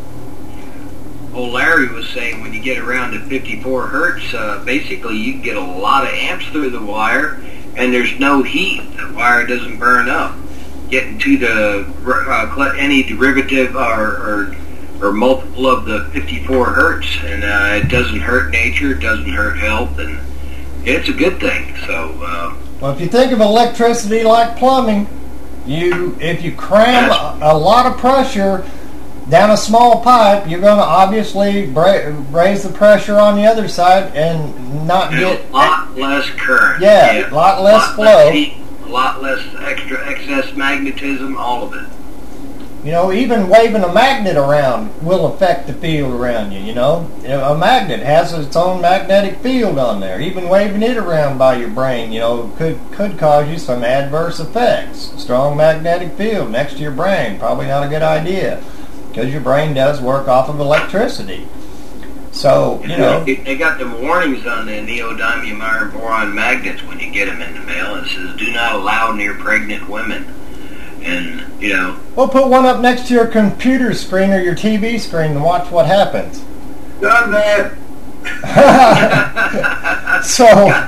Well, Larry was saying when you get around to 54 hertz, basically you can get a lot of amps through the wire, and there's no heat. The wire doesn't burn up. Getting to the any derivative or multiple of the 54 hertz, and it doesn't hurt nature, it doesn't hurt health, and it's a good thing. So, well, if you think of electricity like plumbing, if you cram a lot of pressure down a small pipe, you're going to obviously raise the pressure on the other side and not get a lot less current. Yeah, a lot less flow. Heat, a lot less excess magnetism, all of it. You know, even waving a magnet around will affect the field around you, you know. A magnet has its own magnetic field on there. Even waving it around by your brain, you know, could cause you some adverse effects. Strong magnetic field next to your brain, probably not a good idea, because your brain does work off of electricity. So, you know. They got the warnings on the neodymium iron boron magnets when you get them in the mail. It says, do not allow near pregnant women. And, you know. Well, put one up next to your computer screen or your TV screen and watch what happens. Done that. So.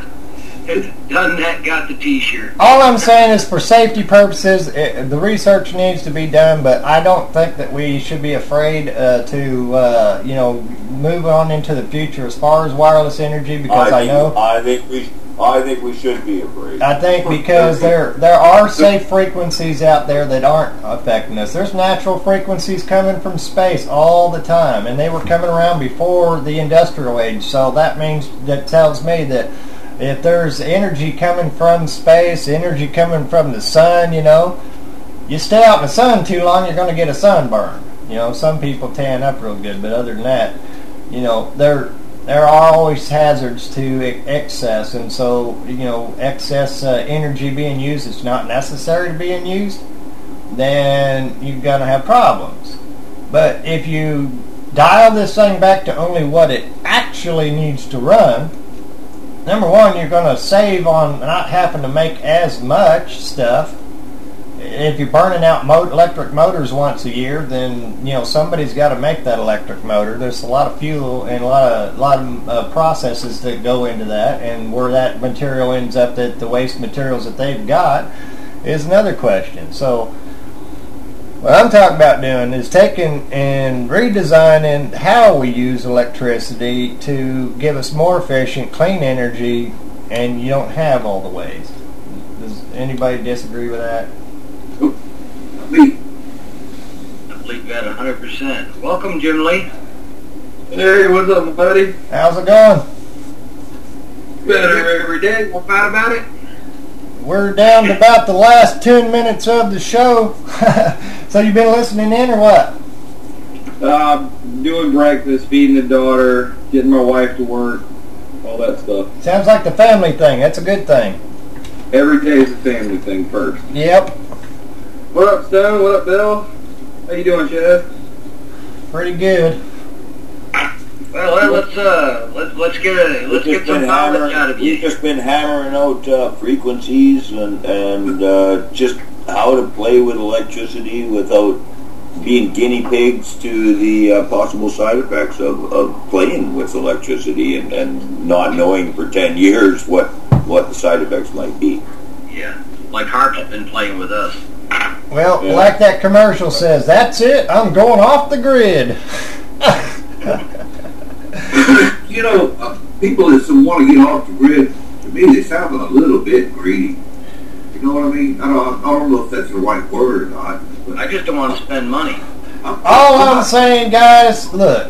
Done that, got the t-shirt. All I'm saying is for safety purposes, the research needs to be done, but I don't think that we should be afraid to, you know, move on into the future as far as wireless energy, because I think we should be afraid. I think because there are safe frequencies out there that aren't affecting us. There's natural frequencies coming from space all the time, and they were coming around before the industrial age. So that tells me that if there's energy coming from space, energy coming from the sun, you know, you stay out in the sun too long, you're going to get a sunburn. You know, some people tan up real good, but other than that, you know, there are always hazards to excess, and so, you know, excess energy being used that's not necessary to being used, then you're going to have problems. But if you dial this thing back to only what it actually needs to run, number one, you're going to save on not having to make as much stuff. If you're burning out electric motors once a year, then, you know, somebody's got to make that electric motor. There's a lot of fuel and a lot of processes that go into that, and where that material ends up, that the waste materials that they've got, is another question. So what I'm talking about doing is taking and redesigning how we use electricity to give us more efficient, clean energy, and you don't have all the waste. Does anybody disagree with that? Me. I believe that 100%. Welcome, Jim Lee. Hey, what's up, buddy? How's it going? Better every day. What about it? We're down to about the last 10 minutes of the show. So you've been listening in or what? Doing breakfast, feeding the daughter, getting my wife to work, all that stuff. Sounds like the family thing. That's a good thing. Every day's a family thing first. Yep. What up, Stone? What up, Bill? How you doing, Chad? Pretty good. Well, let's get some knowledge out of you. We've just been hammering out frequencies and just how to play with electricity without being guinea pigs to the possible side effects of playing with electricity and not knowing for 10 years what the side effects might be. Yeah, like Harp's been playing with us. Well, like that commercial says, that's it, I'm going off the grid. People that want to get off the grid, to me, they sound a little bit greedy. You know what I mean? I don't know if that's the right word or not. But I just don't want to spend money. All I'm saying, guys, look,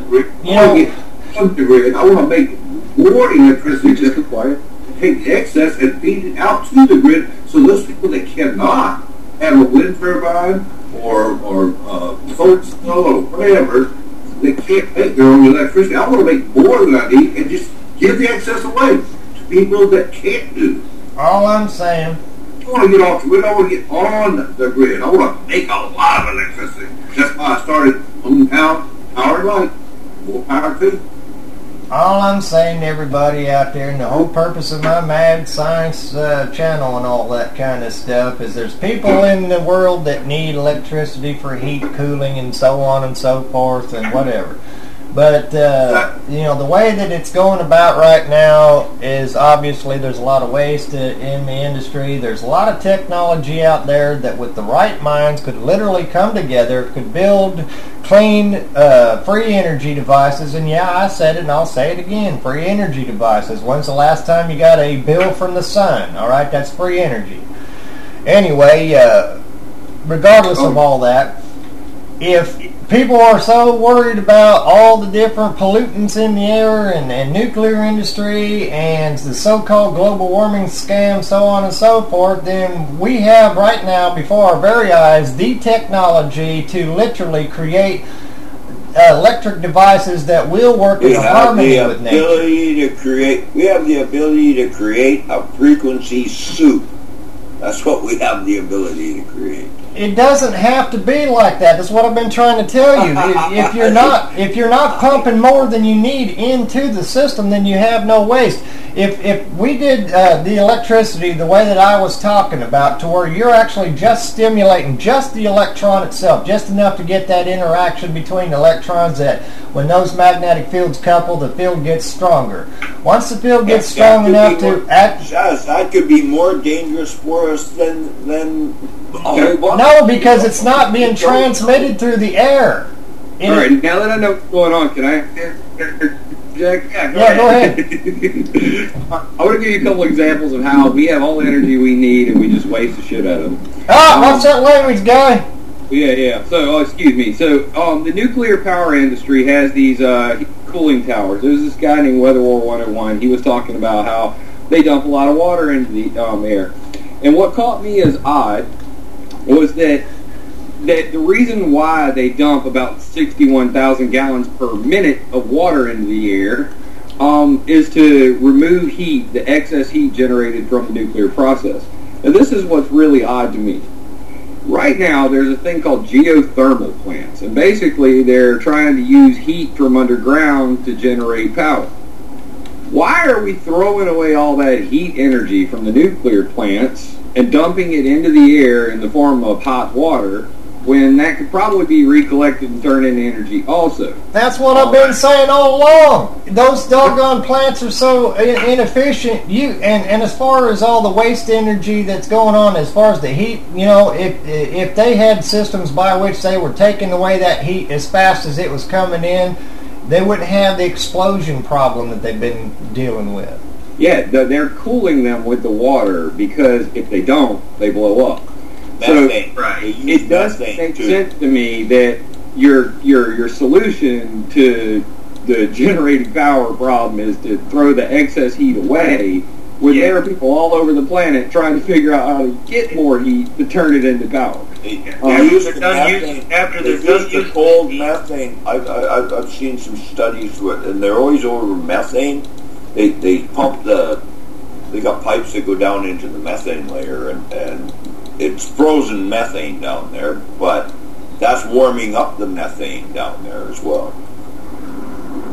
off the grid, I want to make more electricity just to take the excess and feed it out to the grid, so those people that cannot have a wind turbine or solar cell or whatever, they can't make their own electricity. I want to make more than I need and just give the excess away to people that can't do. All I'm saying, I want to get off the grid. I want to get on the grid. I want to make a lot of electricity. That's why I started on Power and Light. More power too. all I'm saying to everybody out there, and the whole purpose of my Mad Science channel and all that kind of stuff, is there's people in the world that need electricity for heat, cooling, and so on and so forth, and whatever. But, the way that it's going about right now is obviously there's a lot of waste in the industry. There's a lot of technology out there that with the right minds could literally come together, could build clean, free energy devices. And yeah, I said it and I'll say it again, free energy devices. When's the last time you got a bill from the sun? All right, that's free energy. Anyway, regardless of all that, if people are so worried about all the different pollutants in the air and nuclear industry and the so-called global warming scam, so on and so forth, then we have right now before our very eyes the technology to literally create electric devices that will work in harmony with nature. We have the ability to create a frequency soup. That's what we have the ability to create. It doesn't have to be like that. That's what I've been trying to tell you. If you're not pumping more than you need into the system, then you have no waste. If we did the electricity the way that I was talking about, to where you're actually just stimulating just the electron itself, just enough to get that interaction between electrons, that when those magnetic fields couple, the field gets stronger. Once the field gets strong enough to act, that could be more dangerous for us than no, because it's not being transmitted through the air. All right, now that I know what's going on, can I Jack? Yeah, go ahead. I want to give you a couple examples of how we have all the energy we need and we just waste the shit out of them. What's that language, guy? Yeah. So, excuse me. So, the nuclear power industry has these cooling towers. There's this guy named Weather War 101. He was talking about how they dump a lot of water into the air. And what caught me as odd was that the reason why they dump about 61,000 gallons per minute of water into the air is to remove heat, the excess heat generated from the nuclear process. Now, this is what's really odd to me. Right now, there's a thing called geothermal plants, and basically they're trying to use heat from underground to generate power. Why are we throwing away all that heat energy from the nuclear plants and dumping it into the air in the form of hot water, when that could probably be recollected and turned into energy also? That's what I've been saying all along. Those doggone plants are so inefficient. And as far as all the waste energy that's going on, as far as the heat, if they had systems by which they were taking away that heat as fast as it was coming in, they wouldn't have the explosion problem that they've been dealing with. Yeah, they're cooling them with the water, because if they don't, they blow up. Methane. So it does make sense to me that your solution to the generating power problem is to throw the excess heat away, when there are people all over the planet trying to figure out how to get more heat to turn it into power. After they're done using cold methane, I've seen some studies with, and they're always over methane. They pump they got pipes that go down into the methane layer, and it's frozen methane down there, but that's warming up the methane down there as well.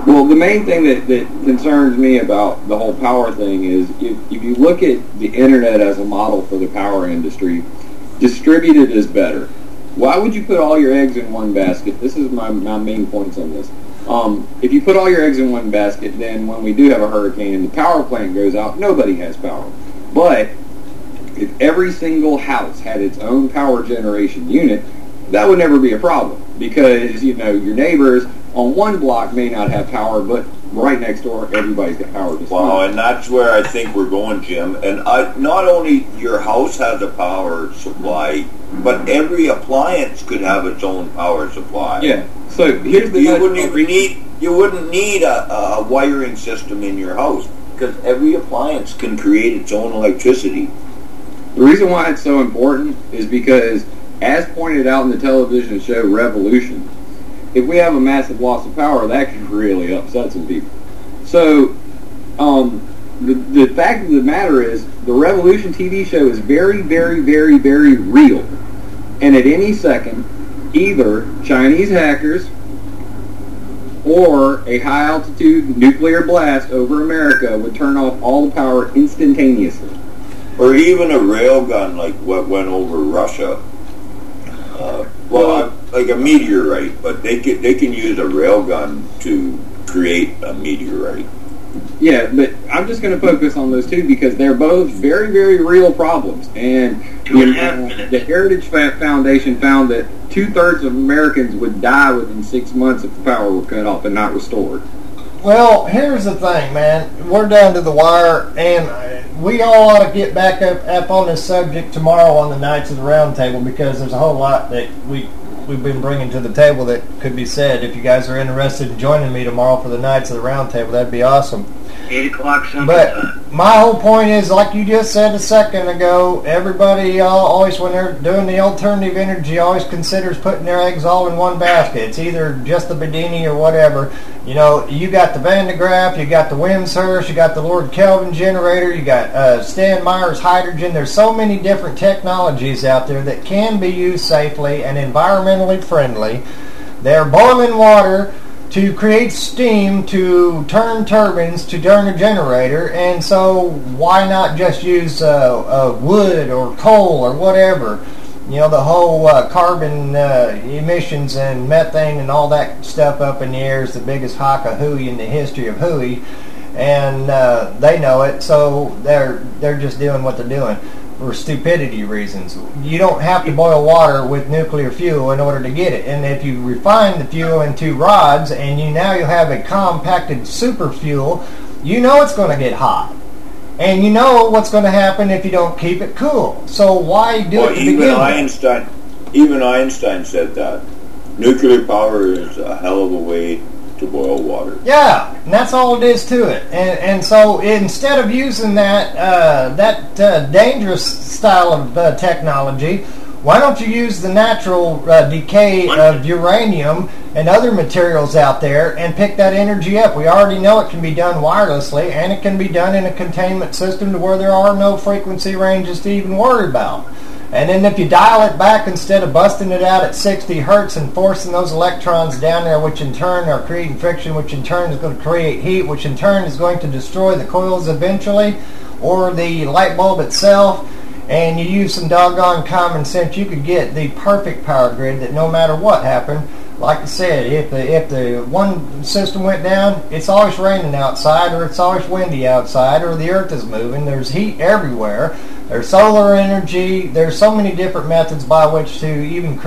Well, the main thing that concerns me about the whole power thing is if you look at the internet as a model for the power industry, distributed is better. Why would you put all your eggs in one basket? This is my main points on this. If you put all your eggs in one basket, then when we do have a hurricane and the power plant goes out, nobody has power. But if every single house had its own power generation unit, that would never be a problem, because your neighbors on one block may not have power, but right next door everybody's got power. Well, and that's where I think we're going, Jim. And not only your house has a power supply, but every appliance could have its own power supply. Yeah. So here's the you wouldn't need a wiring system in your house, because every appliance can create its own electricity. The reason why it's so important is because, as pointed out in the television show Revolution, if we have a massive loss of power, that could really upset some people. So, the fact of the matter is, the Revolution TV show is very, very, very, very real. And at any second, either Chinese hackers or a high-altitude nuclear blast over America would turn off all the power instantaneously. Or even a railgun like what went over Russia. Like a meteorite, but they can use a railgun to create a meteorite. Yeah, but I'm just going to focus on those two because they're both very, very real problems. And the Heritage Foundation found that 2/3 of Americans would die within 6 months if the power were cut off and not restored. Well, here's the thing, man. We're down to the wire, and we all ought to get back up on this subject tomorrow on the Knights of the Round Table, because there's a whole lot that we've been bringing to the table that could be said. If you guys are interested in joining me tomorrow for the Knights of the Round Table, that'd be awesome. 8 o'clock Central But Time. my whole point is, like you just said a second ago, everybody always, when they're doing the alternative energy, always considers putting their eggs all in one basket. It's either just the Bedini or whatever. You know, you got the Van de Graaff, you got the Wimshurst, you got the Lord Kelvin generator, you got Stan Meyer's hydrogen. There's so many different technologies out there that can be used safely and environmentally friendly. They're boiling water to create steam to turn turbines to turn a generator, and so why not just use wood or coal or whatever? You know, the whole carbon emissions and methane and all that stuff up in the air is the biggest hawk of hooey in the history of hooey, and they know it, so they're just doing what they're doing for stupidity reasons. You don't have to boil water with nuclear fuel in order to get it. And if you refine the fuel into rods and you'll have a compacted super fuel, you know it's going to get hot. And you know what's going to happen if you don't keep it cool. So why do it to begin with? Even Einstein said that. Nuclear power is a hell of a way to boil water. Yeah, and that's all it is to it. And so instead of using that dangerous style of technology, why don't you use the natural decay of uranium and other materials out there and pick that energy up? We already know it can be done wirelessly, and it can be done in a containment system to where there are no frequency ranges to even worry about. And then if you dial it back, instead of busting it out at 60 hertz and forcing those electrons down there, which in turn are creating friction, which in turn is going to create heat, which in turn is going to destroy the coils eventually, or the light bulb itself, and you use some doggone common sense, you could get the perfect power grid that no matter what happened, like I said, if the one system went down, it's always raining outside, or it's always windy outside, or the earth is moving, there's heat everywhere. There's solar energy. There's so many different methods by which to even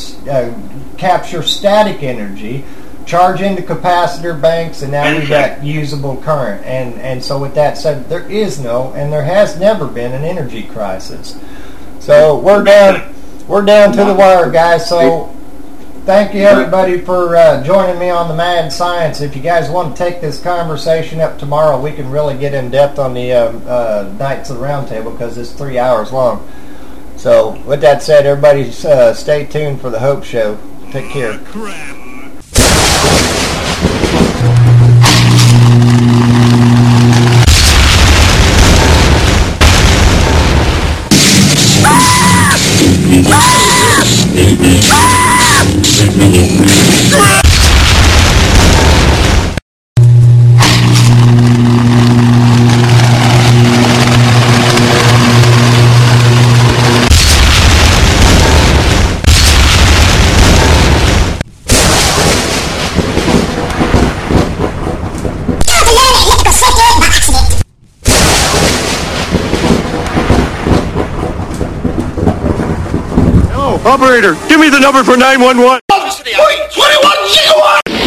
capture static energy, charge into capacitor banks, and now we've got usable current. And so with that said, there is no, and there has never been, an energy crisis. So we're down to the wire, guys. So thank you, everybody, for joining me on the Mad Science. If you guys want to take this conversation up tomorrow, we can really get in depth on the Knights of the Round Table, because it's 3 hours long. So with that said, everybody stay tuned for the Hope Show. Take care. Operator, give me the number for 911. 21 gigawatts!